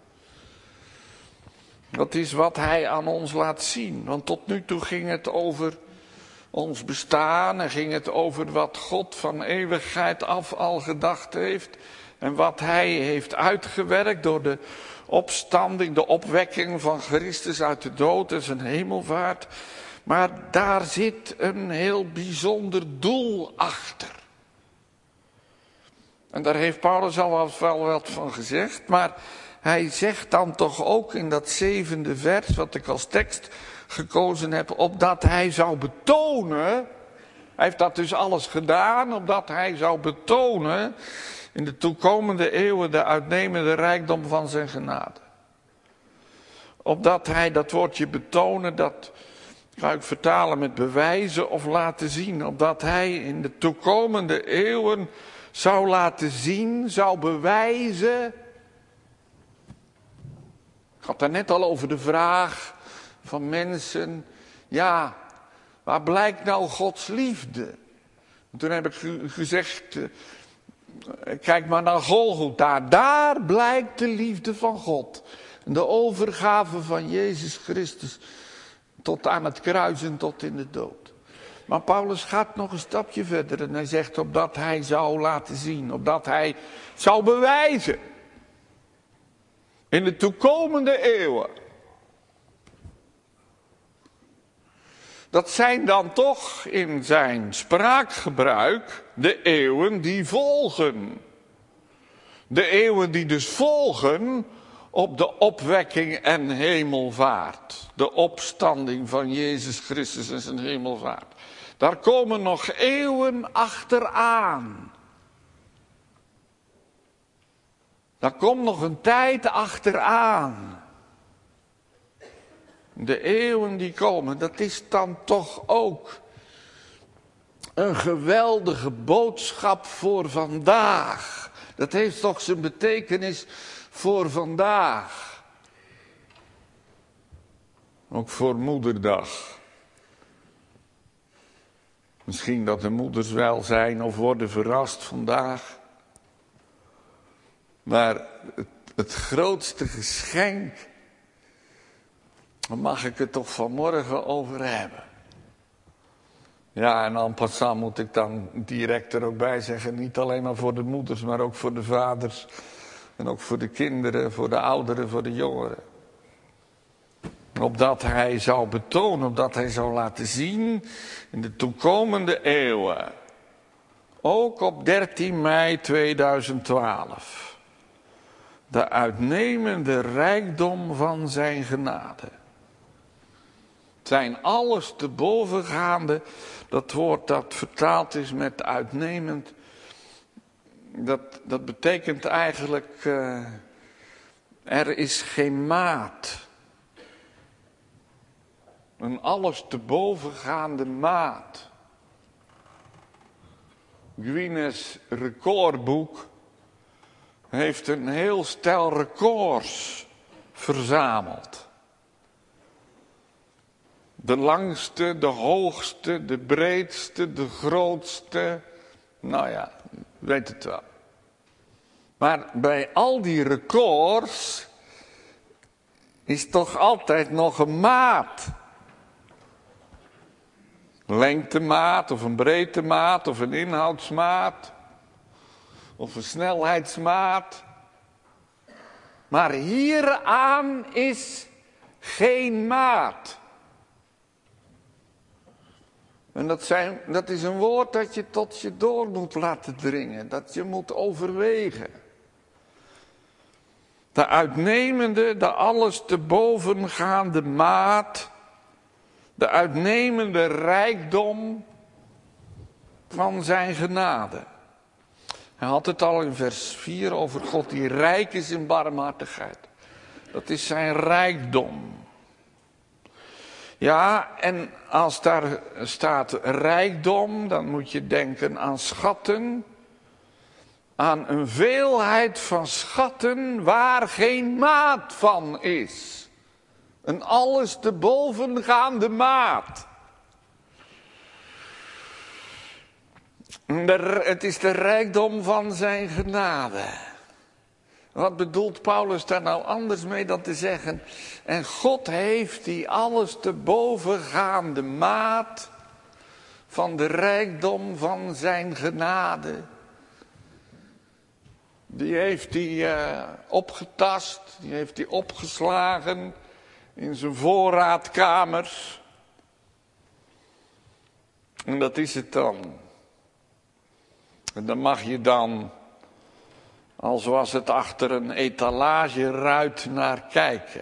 Dat is wat hij aan ons laat zien, want tot nu toe ging het over ons bestaan en ging het over wat God van eeuwigheid af al gedacht heeft en wat hij heeft uitgewerkt door de opstanding, de opwekking van Christus uit de dood en zijn hemelvaart. Maar daar zit een heel bijzonder doel achter. En daar heeft Paulus al wel wat van gezegd. Maar hij zegt dan toch ook in dat 7e vers, wat ik als tekst gekozen heb, opdat hij zou betonen. Hij heeft dat dus alles gedaan, opdat hij zou betonen in de toekomende eeuwen de uitnemende rijkdom van zijn genade. Opdat hij, dat woordje betonen, dat ga ik vertalen met bewijzen of laten zien. Opdat hij in de toekomende eeuwen zou laten zien, zou bewijzen. Ik had daar net al over de vraag van mensen, ja, waar blijkt nou Gods liefde? Toen heb ik gezegd, kijk maar naar Golgotha, daar blijkt de liefde van God. De overgave van Jezus Christus tot aan het kruis en tot in de dood. Maar Paulus gaat nog een stapje verder en hij zegt opdat hij zou laten zien, opdat hij zou bewijzen. In de toekomende eeuwen. Dat zijn dan toch in zijn spraakgebruik de eeuwen die volgen. De eeuwen die dus volgen op de opwekking en hemelvaart. De opstanding van Jezus Christus en zijn hemelvaart. Daar komen nog eeuwen achteraan. Daar komt nog een tijd achteraan. De eeuwen die komen, dat is dan toch ook een geweldige boodschap voor vandaag. Dat heeft toch zijn betekenis voor vandaag. Ook voor Moederdag. Misschien dat de moeders wel zijn of worden verrast vandaag. Maar het grootste geschenk, daar mag ik het toch vanmorgen over hebben. Ja, en en passant moet ik dan direct er ook bij zeggen, niet alleen maar voor de moeders, maar ook voor de vaders. En ook voor de kinderen, voor de ouderen, voor de jongeren. Opdat hij zou betonen, opdat hij zou laten zien in de toekomende eeuwen. Ook op 13 mei 2012. De uitnemende rijkdom van zijn genade. Zijn alles te bovengaande, dat woord dat vertaald is met uitnemend. Dat betekent eigenlijk, er is geen maat. Een alles te bovengaande maat. Guinness recordboek heeft een heel stel records verzameld. De langste, de hoogste, de breedste, de grootste. Nou ja, weet het wel. Maar bij al die records is toch altijd nog een maat. Een lengtemaat of een breedtemaat of een inhoudsmaat. Of een snelheidsmaat. Maar hieraan is geen maat. En dat is een woord dat je tot je door moet laten dringen. Dat je moet overwegen. De uitnemende, de alles te bovengaande maat. De uitnemende rijkdom van zijn genade. Hij had het al in vers 4 over God die rijk is in barmhartigheid. Dat is zijn rijkdom. Ja, en als daar staat rijkdom, dan moet je denken aan schatten. Aan een veelheid van schatten waar geen maat van is. Een alles te bovengaande maat. Het is de rijkdom van zijn genade. Wat bedoelt Paulus daar nou anders mee dan te zeggen? En God heeft die alles te bovengaande maat van de rijkdom van zijn genade. Die heeft hij opgetast, die heeft hij opgeslagen in zijn voorraadkamers. En dat is het dan. En dan mag je dan, als was het achter een etalageruit, naar kijken.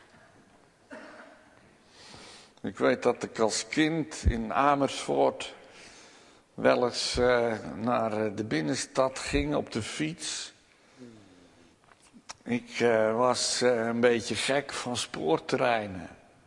Ik weet dat ik als kind in Amersfoort wel eens naar de binnenstad ging op de fiets. Ik was een beetje gek van spoortreinen.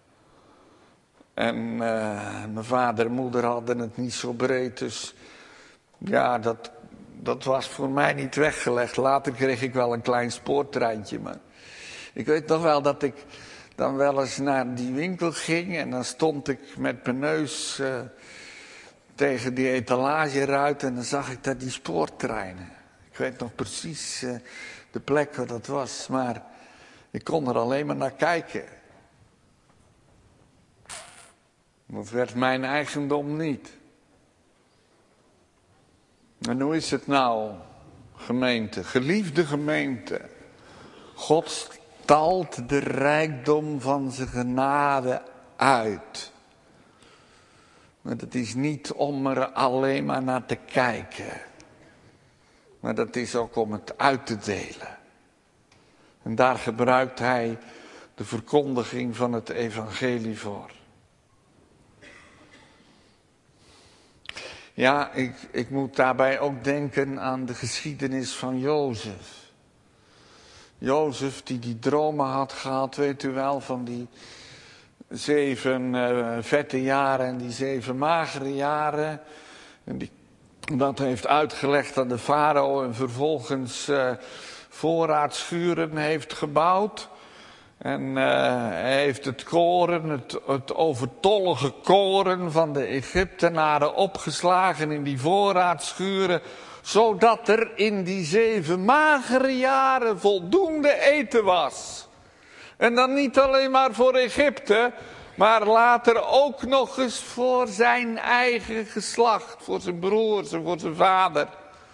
En mijn vader en moeder hadden het niet zo breed, dus ja, dat was voor mij niet weggelegd. Later kreeg ik wel een klein spoortreintje, maar ik weet nog wel dat ik dan wel eens naar die winkel ging en dan stond ik met mijn neus tegen die etalageruit en dan zag ik daar die spoortreinen. Ik weet nog precies de plek waar dat was, maar ik kon er alleen maar naar kijken. Dat werd mijn eigendom niet. En hoe is het nou, gemeente, geliefde gemeente? God talt de rijkdom van zijn genade uit. Maar dat is niet om er alleen maar naar te kijken. Maar dat is ook om het uit te delen. En daar gebruikt hij de verkondiging van het evangelie voor. Ja, ik moet daarbij ook denken aan de geschiedenis van Jozef. Jozef die dromen had gehad, weet u wel, van die 7 vette jaren en die 7 magere jaren. En die dat heeft uitgelegd aan de farao en vervolgens voorraadschuren heeft gebouwd. En hij heeft het koren, het overtollige koren van de Egyptenaren opgeslagen in die voorraadschuren, zodat er in die 7 magere jaren voldoende eten was. En dan niet alleen maar voor Egypte, maar later ook nog eens voor zijn eigen geslacht, voor zijn broers en voor zijn vader.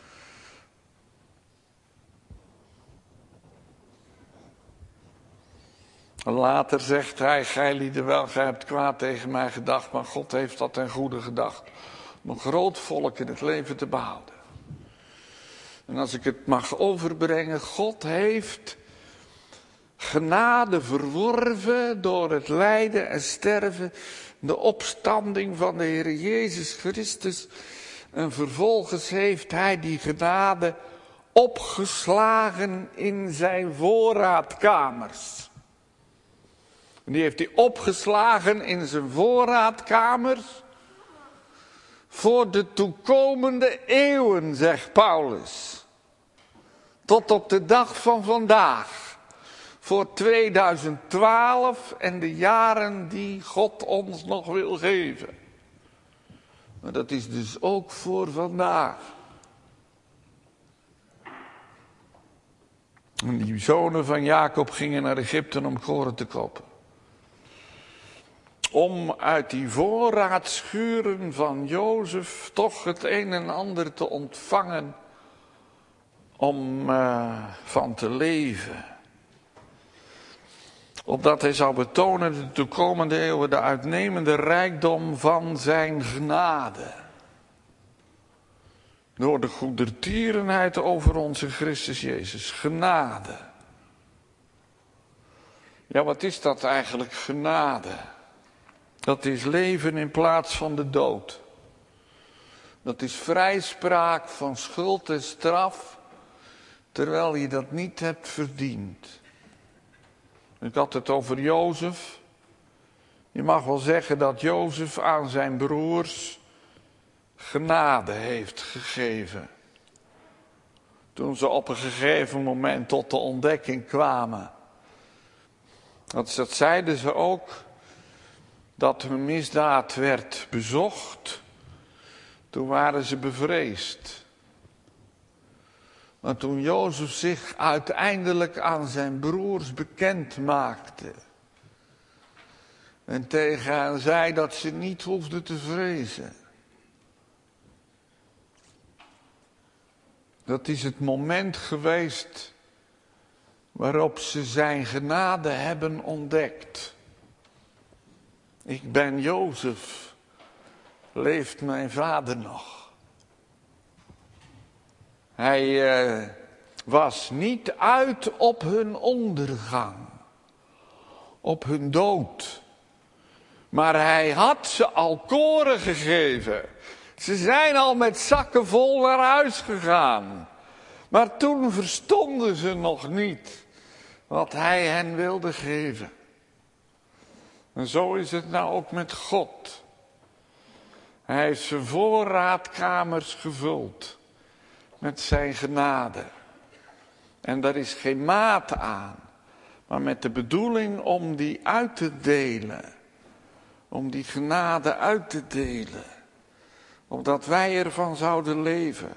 Later zegt hij, gij hebt kwaad tegen mij gedacht, maar God heeft dat ten goede gedacht. Om een groot volk in het leven te behouden. En als ik het mag overbrengen, God heeft genade verworven door het lijden en sterven, de opstanding van de Heer Jezus Christus. En vervolgens heeft hij die genade opgeslagen in zijn voorraadkamers. En die heeft hij opgeslagen in zijn voorraadkamers voor de toekomende eeuwen, zegt Paulus. Tot op de dag van vandaag. Voor 2012 en de jaren die God ons nog wil geven. Maar dat is dus ook voor vandaag. En die zonen van Jacob gingen naar Egypte om koren te kopen. Om uit die voorraadschuren van Jozef toch het een en ander te ontvangen. Om van te leven. Opdat hij zou betonen de toekomende eeuwen de uitnemende rijkdom van zijn genade. Door de goedertierenheid over onze Christus Jezus. Genade. Ja, wat is dat eigenlijk, genade? Dat is leven in plaats van de dood. Dat is vrijspraak van schuld en straf, terwijl je dat niet hebt verdiend. Ik had het over Jozef. Je mag wel zeggen dat Jozef aan zijn broers genade heeft gegeven. Toen ze op een gegeven moment tot de ontdekking kwamen. Dat zeiden ze ook, dat hun misdaad werd bezocht. Toen waren ze bevreesd. Maar toen Jozef zich uiteindelijk aan zijn broers bekend maakte. En tegen hen zei dat ze niet hoefden te vrezen. Dat is het moment geweest waarop ze zijn genade hebben ontdekt. Ik ben Jozef. leeft mijn vader nog. Hij was niet uit op hun ondergang, op hun dood. Maar hij had ze al koren gegeven. Ze zijn al met zakken vol naar huis gegaan. Maar toen verstonden ze nog niet wat hij hen wilde geven. En zo is het nou ook met God. Hij heeft zijn voorraadkamers gevuld met zijn genade. En daar is geen maat aan, maar met de bedoeling om die uit te delen. Om die genade uit te delen. Opdat wij ervan zouden leven.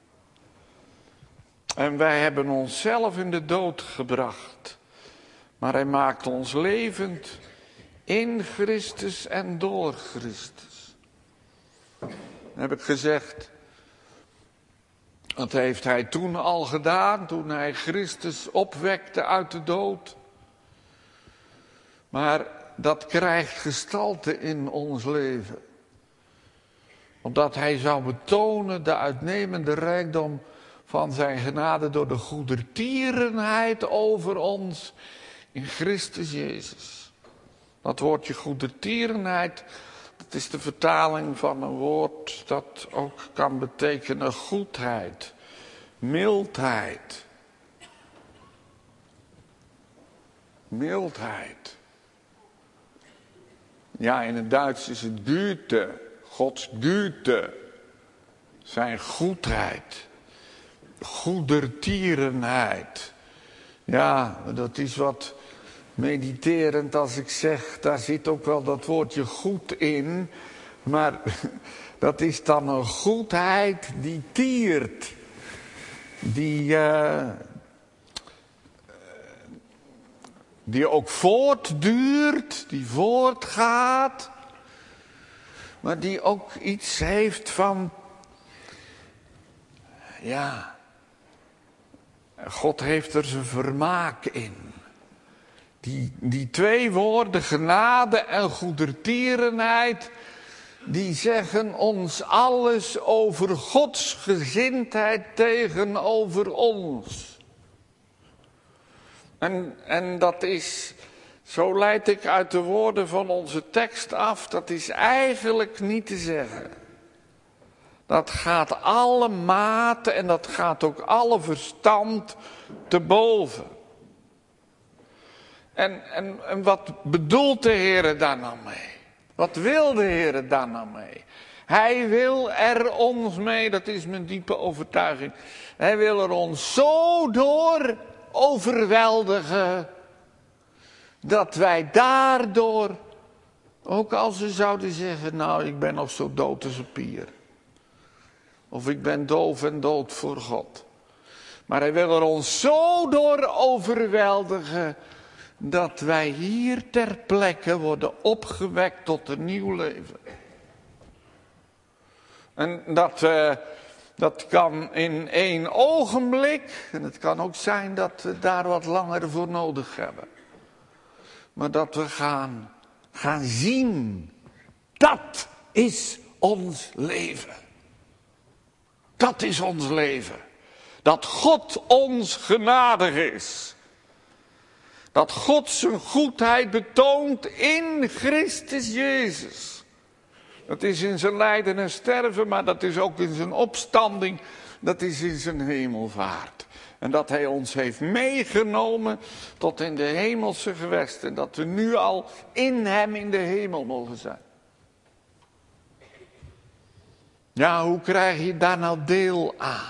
En wij hebben onszelf in de dood gebracht. Maar hij maakt ons levend in Christus en door Christus. Dan heb ik gezegd, dat heeft hij toen al gedaan, toen hij Christus opwekte uit de dood. Maar dat krijgt gestalte in ons leven. Omdat hij zou betonen de uitnemende rijkdom van zijn genade door de goedertierenheid over ons in Christus Jezus. Dat woordje goedertierenheid, dat is de vertaling van een woord dat ook kan betekenen goedheid, mildheid. Mildheid. Ja, in het Duits is het Güte, Gods Güte, zijn goedheid, goedertierenheid. Ja, dat is wat mediterend als ik zeg, daar zit ook wel dat woordje goed in, maar dat is dan een goedheid die tiert, die ook voortduurt, die voortgaat, maar die ook iets heeft van, ja, God heeft er zijn vermaak in. Die twee woorden, genade en goedertierenheid, die zeggen ons alles over Gods gezindheid tegenover ons. En dat is, zo leid ik uit de woorden van onze tekst af, dat is eigenlijk niet te zeggen. Dat gaat alle maten en dat gaat ook alle verstand te boven. En wat bedoelt de Heer daar nou mee? Wat wil de Heer daar nou mee? Hij wil er ons mee, dat is mijn diepe overtuiging. Hij wil er ons zo door overweldigen, dat wij daardoor, ook als ze zouden zeggen, nou ik ben nog zo dood als een pier. Of ik ben doof en dood voor God. Maar hij wil er ons zo door overweldigen, dat wij hier ter plekke worden opgewekt tot een nieuw leven. En dat kan in 1 ogenblik. En het kan ook zijn dat we daar wat langer voor nodig hebben. Maar dat we gaan zien. Dat is ons leven. Dat is ons leven. Dat God ons genadig is. Dat God zijn goedheid betoont in Christus Jezus. Dat is in zijn lijden en sterven, maar dat is ook in zijn opstanding. Dat is in zijn hemelvaart. En dat hij ons heeft meegenomen tot in de hemelse gewesten. Dat we nu al in hem in de hemel mogen zijn. Ja, hoe krijg je daar nou deel aan?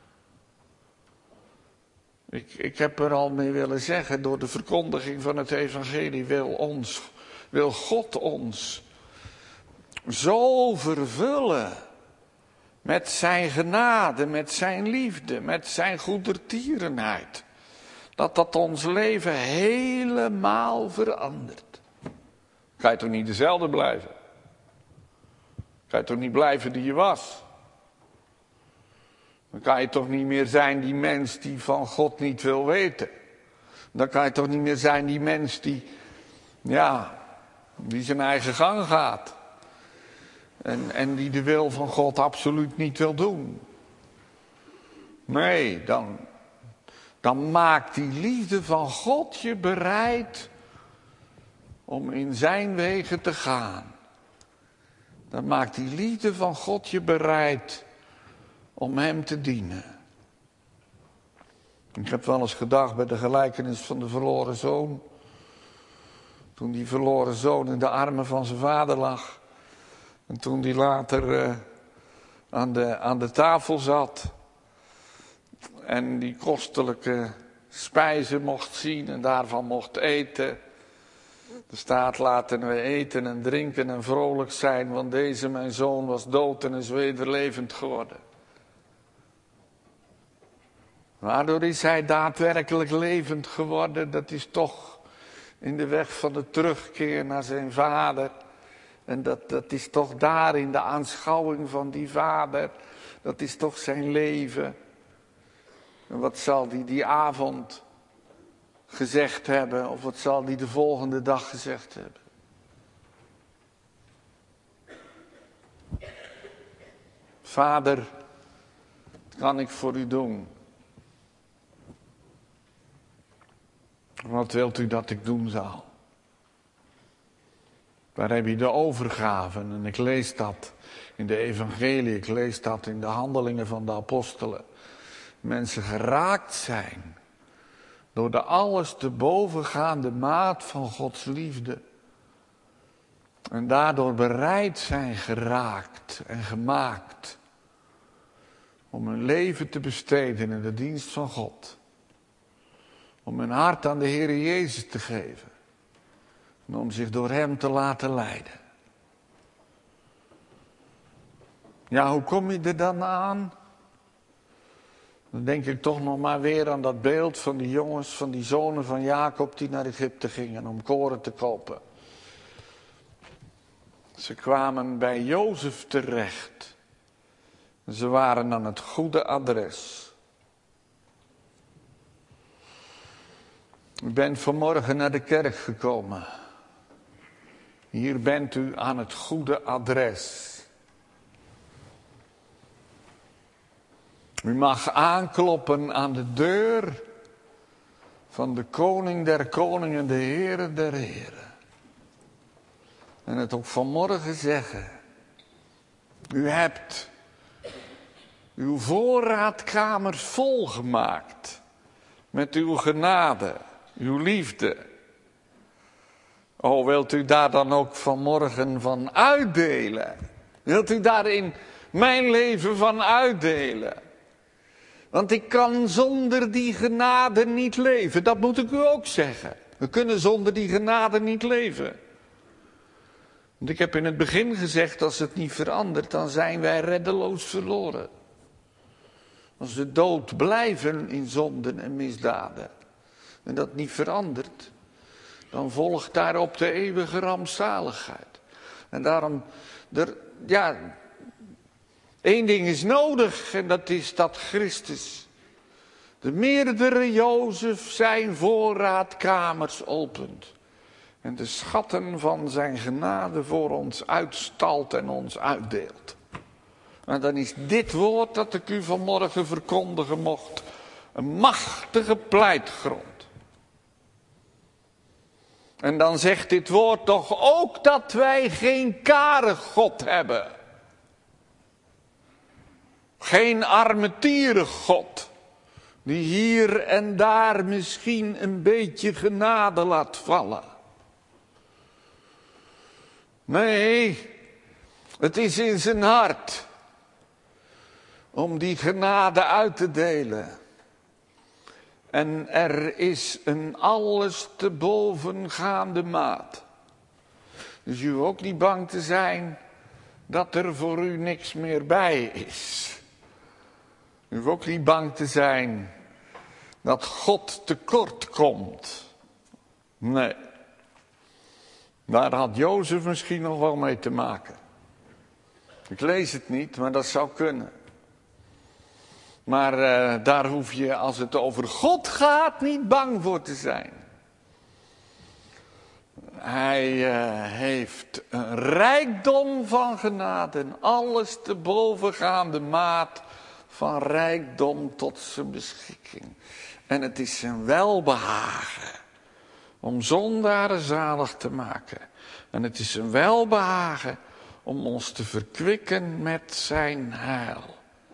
Ik heb er al mee willen zeggen, door de verkondiging van het evangelie wil God ons zo vervullen met zijn genade, met zijn liefde, met zijn goedertierenheid. Dat ons leven helemaal verandert. Kan je toch niet dezelfde blijven? Kan je toch niet blijven die je was? Dan kan je toch niet meer zijn die mens die van God niet wil weten. Dan kan je toch niet meer zijn die mens die zijn eigen gang gaat. En die de wil van God absoluut niet wil doen. Nee, dan maakt die liefde van God je bereid om in zijn wegen te gaan. Dan maakt die liefde van God je bereid om hem te dienen. Ik heb wel eens gedacht bij de gelijkenis van de verloren zoon. Toen die verloren zoon in de armen van zijn vader lag. En toen die later aan de tafel zat. En die kostelijke spijzen mocht zien en daarvan mocht eten. Er staat, laten we eten en drinken en vrolijk zijn, want deze mijn zoon was dood en is wederlevend geworden. Waardoor is hij daadwerkelijk levend geworden? Dat is toch in de weg van de terugkeer naar zijn vader. En dat is toch daar in de aanschouwing van die vader. Dat is toch zijn leven. En wat zal die avond gezegd hebben? Of wat zal die de volgende dag gezegd hebben? Vader, wat kan ik voor u doen? Wat wilt u dat ik doen zal? Daar heb je de overgave. En ik lees dat in de evangelie. Ik lees dat in de handelingen van de apostelen. Mensen geraakt zijn door de alles te bovengaande maat van Gods liefde. En daardoor bereid zijn geraakt en gemaakt om hun leven te besteden in de dienst van God. Om hun hart aan de Heer Jezus te geven. En om zich door hem te laten leiden. Ja, hoe kom je er dan aan? Dan denk ik toch nog maar weer aan dat beeld van die jongens, van die zonen van Jacob die naar Egypte gingen om koren te kopen. Ze kwamen bij Jozef terecht. Ze waren aan het goede adres. U bent vanmorgen naar de kerk gekomen. Hier bent u aan het goede adres. U mag aankloppen aan de deur van de koning der koningen, de Heere der heren. En het ook vanmorgen zeggen. U hebt uw voorraadkamers volgemaakt met uw genade, uw liefde. Oh, wilt u daar dan ook vanmorgen van uitdelen? Wilt u daarin mijn leven van uitdelen? Want ik kan zonder die genade niet leven. Dat moet ik u ook zeggen. We kunnen zonder die genade niet leven. Want ik heb in het begin gezegd, als het niet verandert, dan zijn wij reddeloos verloren. Als we dood blijven in zonden en misdaden. En dat niet verandert, dan volgt daarop de eeuwige rampzaligheid. En daarom, één ding is nodig en dat is dat Christus de meerdere Jozef zijn voorraadkamers opent. En de schatten van zijn genade voor ons uitstalt en ons uitdeelt. En dan is dit woord dat ik u vanmorgen verkondigen mocht een machtige pleitgrond. En dan zegt dit woord toch ook dat wij geen karig God hebben. Geen armetierig God, die hier en daar misschien een beetje genade laat vallen. Nee, het is in zijn hart om die genade uit te delen. En er is een alles te boven gaande maat. Dus u hoeft ook niet bang te zijn dat er voor u niks meer bij is. U hoeft ook niet bang te zijn dat God tekort komt. Nee. Daar had Jozef misschien nog wel mee te maken. Ik lees het niet, maar dat zou kunnen. Maar daar hoef je, als het over God gaat, niet bang voor te zijn. Hij heeft een rijkdom van genade en alles te bovengaande maat van rijkdom tot zijn beschikking. En het is zijn welbehagen om zondaren zalig te maken. En het is zijn welbehagen om ons te verkwikken met zijn heil.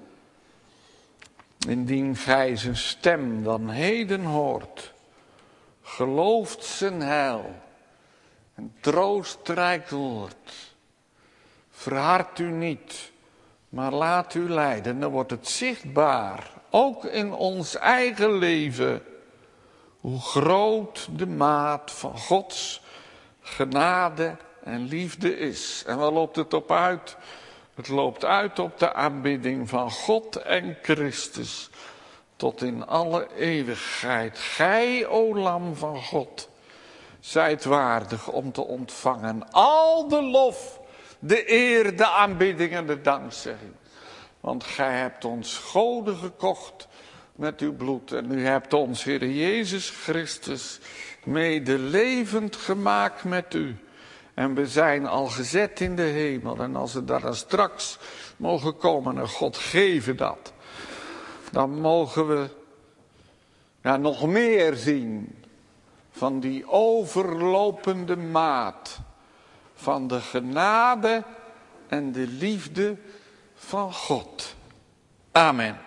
Indien gij zijn stem dan heden hoort, gelooft zijn heil en troostrijk woord. Verhard u niet, maar laat u leiden. Dan wordt het zichtbaar, ook in ons eigen leven, hoe groot de maat van Gods genade en liefde is. En waar loopt het op uit? Het loopt uit op de aanbidding van God en Christus tot in alle eeuwigheid. Gij, o Lam van God, zijt waardig om te ontvangen al de lof, de eer, de aanbidding en de dankzegging. Want gij hebt ons goden gekocht met uw bloed. En u hebt ons, Heer Jezus Christus, medelevend gemaakt met u. En we zijn al gezet in de hemel. En als we daar dan straks mogen komen en God geven dat, dan mogen we nog meer zien van die overlopende maat van de genade en de liefde van God. Amen.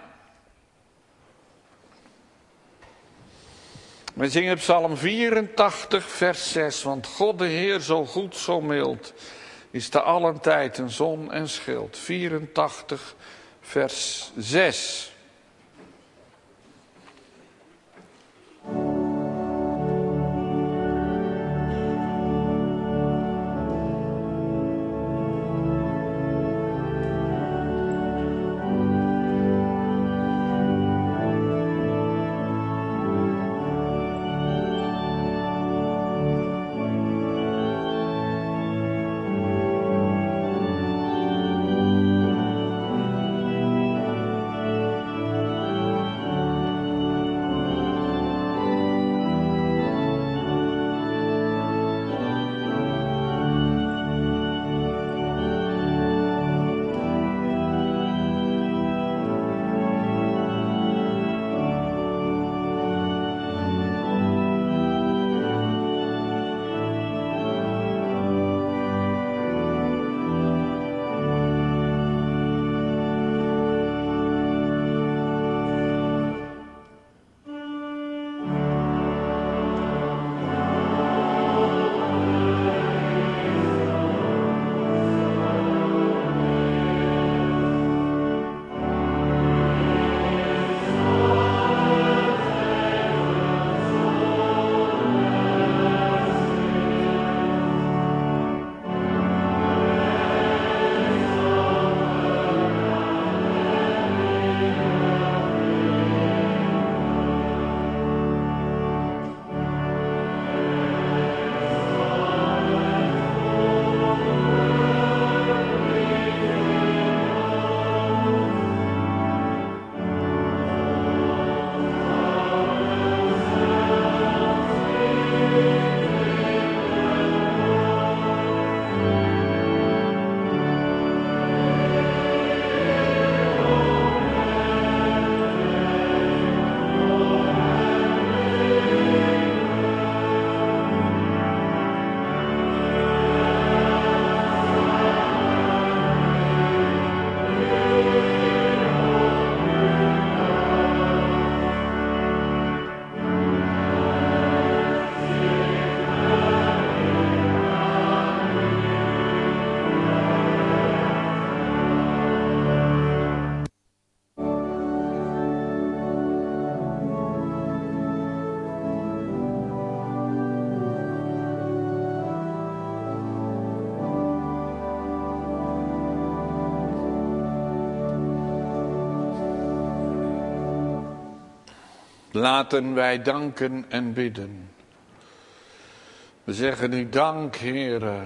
We zingen Psalm 84, vers 6. Want God de Heer, zo goed, zo mild, is te allen tijd een zon en schild. 84, vers 6. Laten wij danken en bidden. We zeggen u dank, Heere,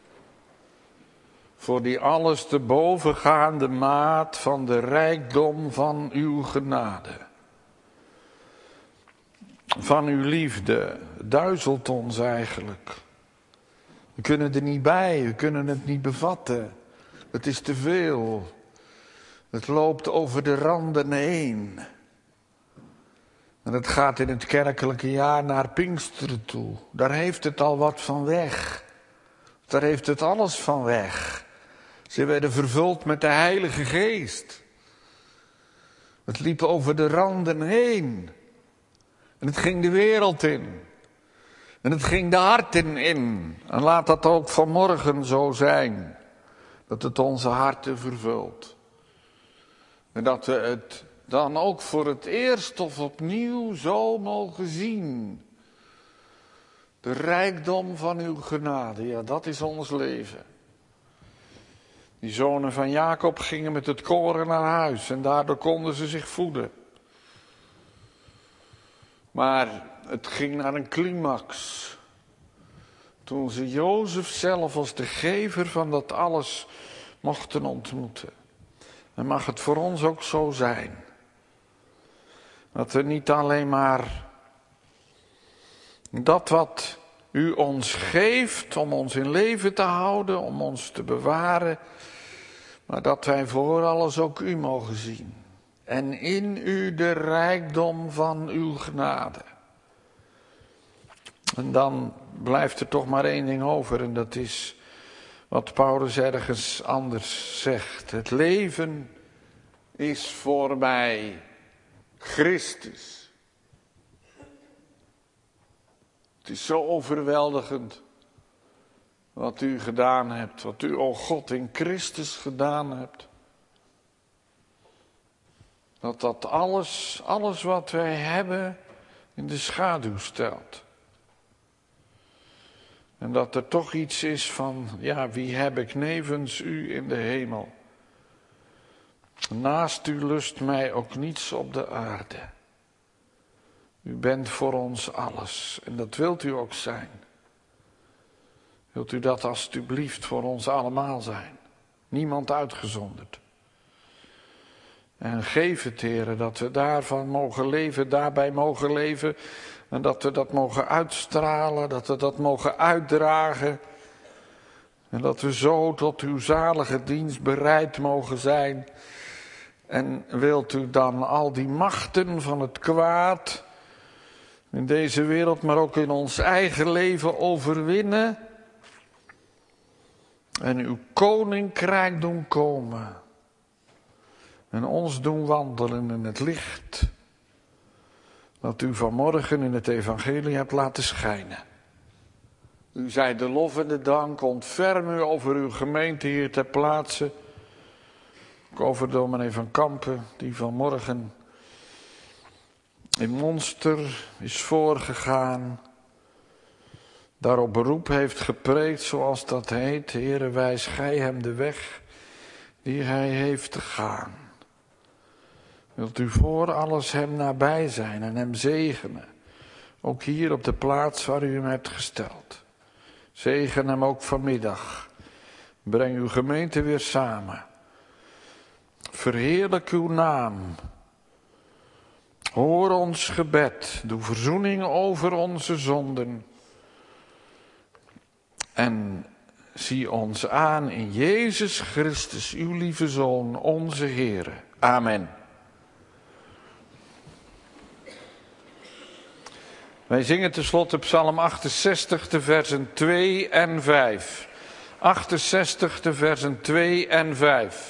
voor die alles te bovengaande maat van de rijkdom van uw genade. Van uw liefde duizelt ons eigenlijk. We kunnen er niet bij, we kunnen het niet bevatten. Het is te veel. Het loopt over de randen heen. En het gaat in het kerkelijke jaar naar Pinksteren toe. Daar heeft het al wat van weg. Daar heeft het alles van weg. Ze werden vervuld met de Heilige Geest. Het liep over de randen heen. En het ging de wereld in. En het ging de harten in. En laat dat ook vanmorgen zo zijn. Dat het onze harten vervult. En dat we het dan ook voor het eerst of opnieuw zo mogen zien. De rijkdom van uw genade, ja, dat is ons leven. Die zonen van Jacob gingen met het koren naar huis en daardoor konden ze zich voeden. Maar het ging naar een climax. Toen ze Jozef zelf als de gever van dat alles mochten ontmoeten. En mag het voor ons ook zo zijn. Dat we niet alleen maar dat wat u ons geeft om ons in leven te houden, om ons te bewaren, maar dat wij voor alles ook u mogen zien. En in u de rijkdom van uw genade. En dan blijft er toch maar één ding over en dat is wat Paulus ergens anders zegt. Het leven is voor mij Christus. Het is zo overweldigend wat u gedaan hebt, wat u, o God, in Christus gedaan hebt. Dat alles wat wij hebben in de schaduw stelt. En dat er toch iets is van, ja, wie heb ik nevens u in de hemel? Naast u lust mij ook niets op de aarde. U bent voor ons alles en dat wilt u ook zijn. Wilt u dat alstublieft voor ons allemaal zijn? Niemand uitgezonderd. En geef het, Heere, dat we daarvan mogen leven, daarbij mogen leven. En dat we dat mogen uitstralen, dat we dat mogen uitdragen. En dat we zo tot uw zalige dienst bereid mogen zijn. En wilt u dan al die machten van het kwaad in deze wereld, maar ook in ons eigen leven overwinnen. En uw koninkrijk doen komen. En ons doen wandelen in het licht dat u vanmorgen in het evangelie hebt laten schijnen. U zij de lof en de dank, ontferm u over uw gemeente hier ter plaatse. Ook over dominee van Kampen, die vanmorgen in Monster is voorgegaan. Daarop beroep heeft gepreekt, zoals dat heet. Heere, wijs gij hem de weg die hij heeft te gaan. Wilt u voor alles hem nabij zijn en hem zegenen. Ook hier op de plaats waar u hem hebt gesteld. Zegen hem ook vanmiddag. Breng uw gemeente weer samen. Verheerlijk uw naam. Hoor ons gebed. Doe verzoening over onze zonden. En zie ons aan in Jezus Christus, uw lieve Zoon, onze Heere. Amen. Wij zingen tenslotte Psalm 68, de versen 2 en 5. 68, de versen 2 en 5.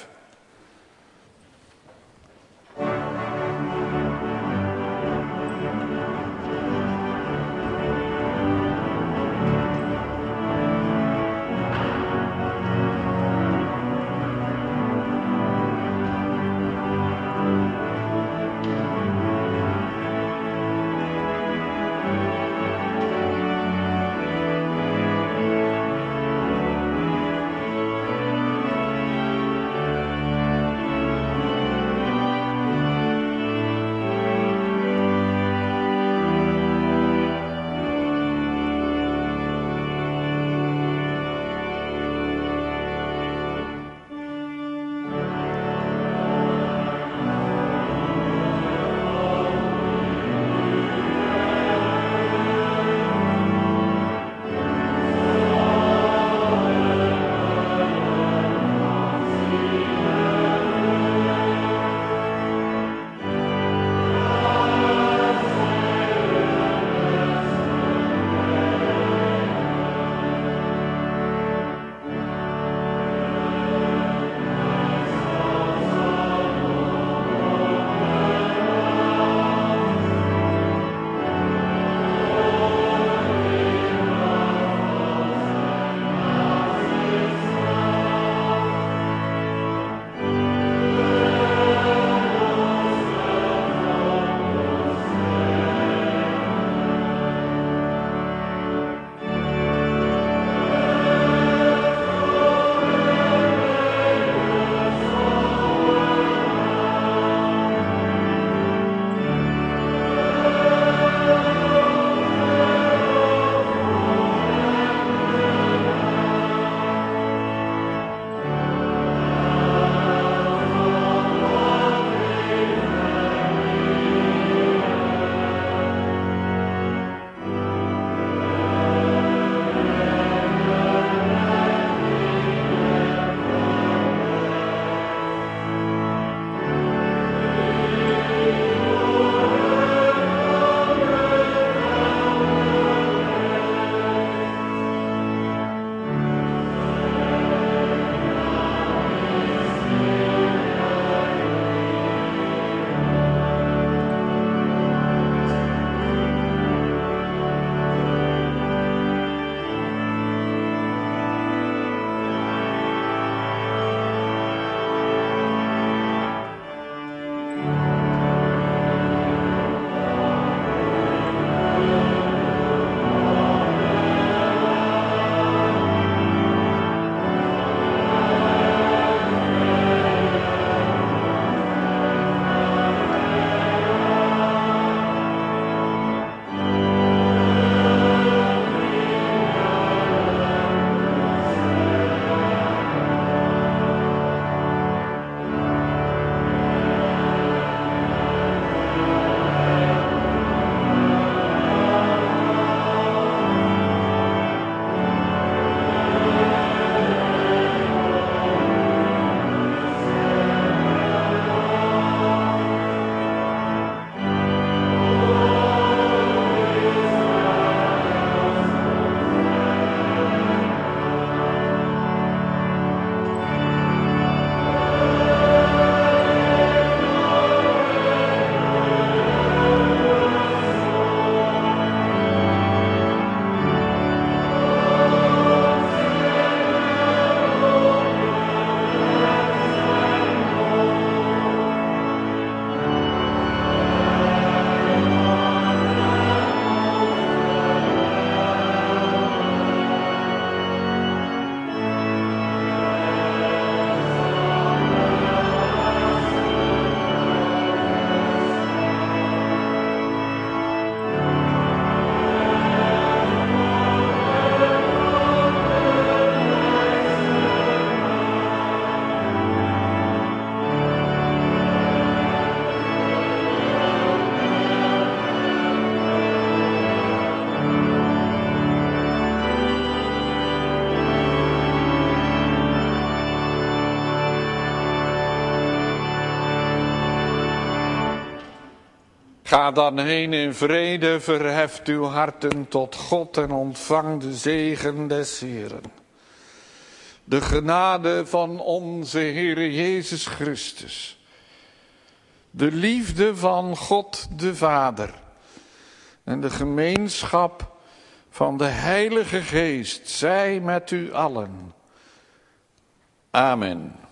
Ga dan heen in vrede, verheft uw harten tot God en ontvang de zegen des Heeren. De genade van onze Heere Jezus Christus, de liefde van God de Vader en de gemeenschap van de Heilige Geest zij met u allen. Amen.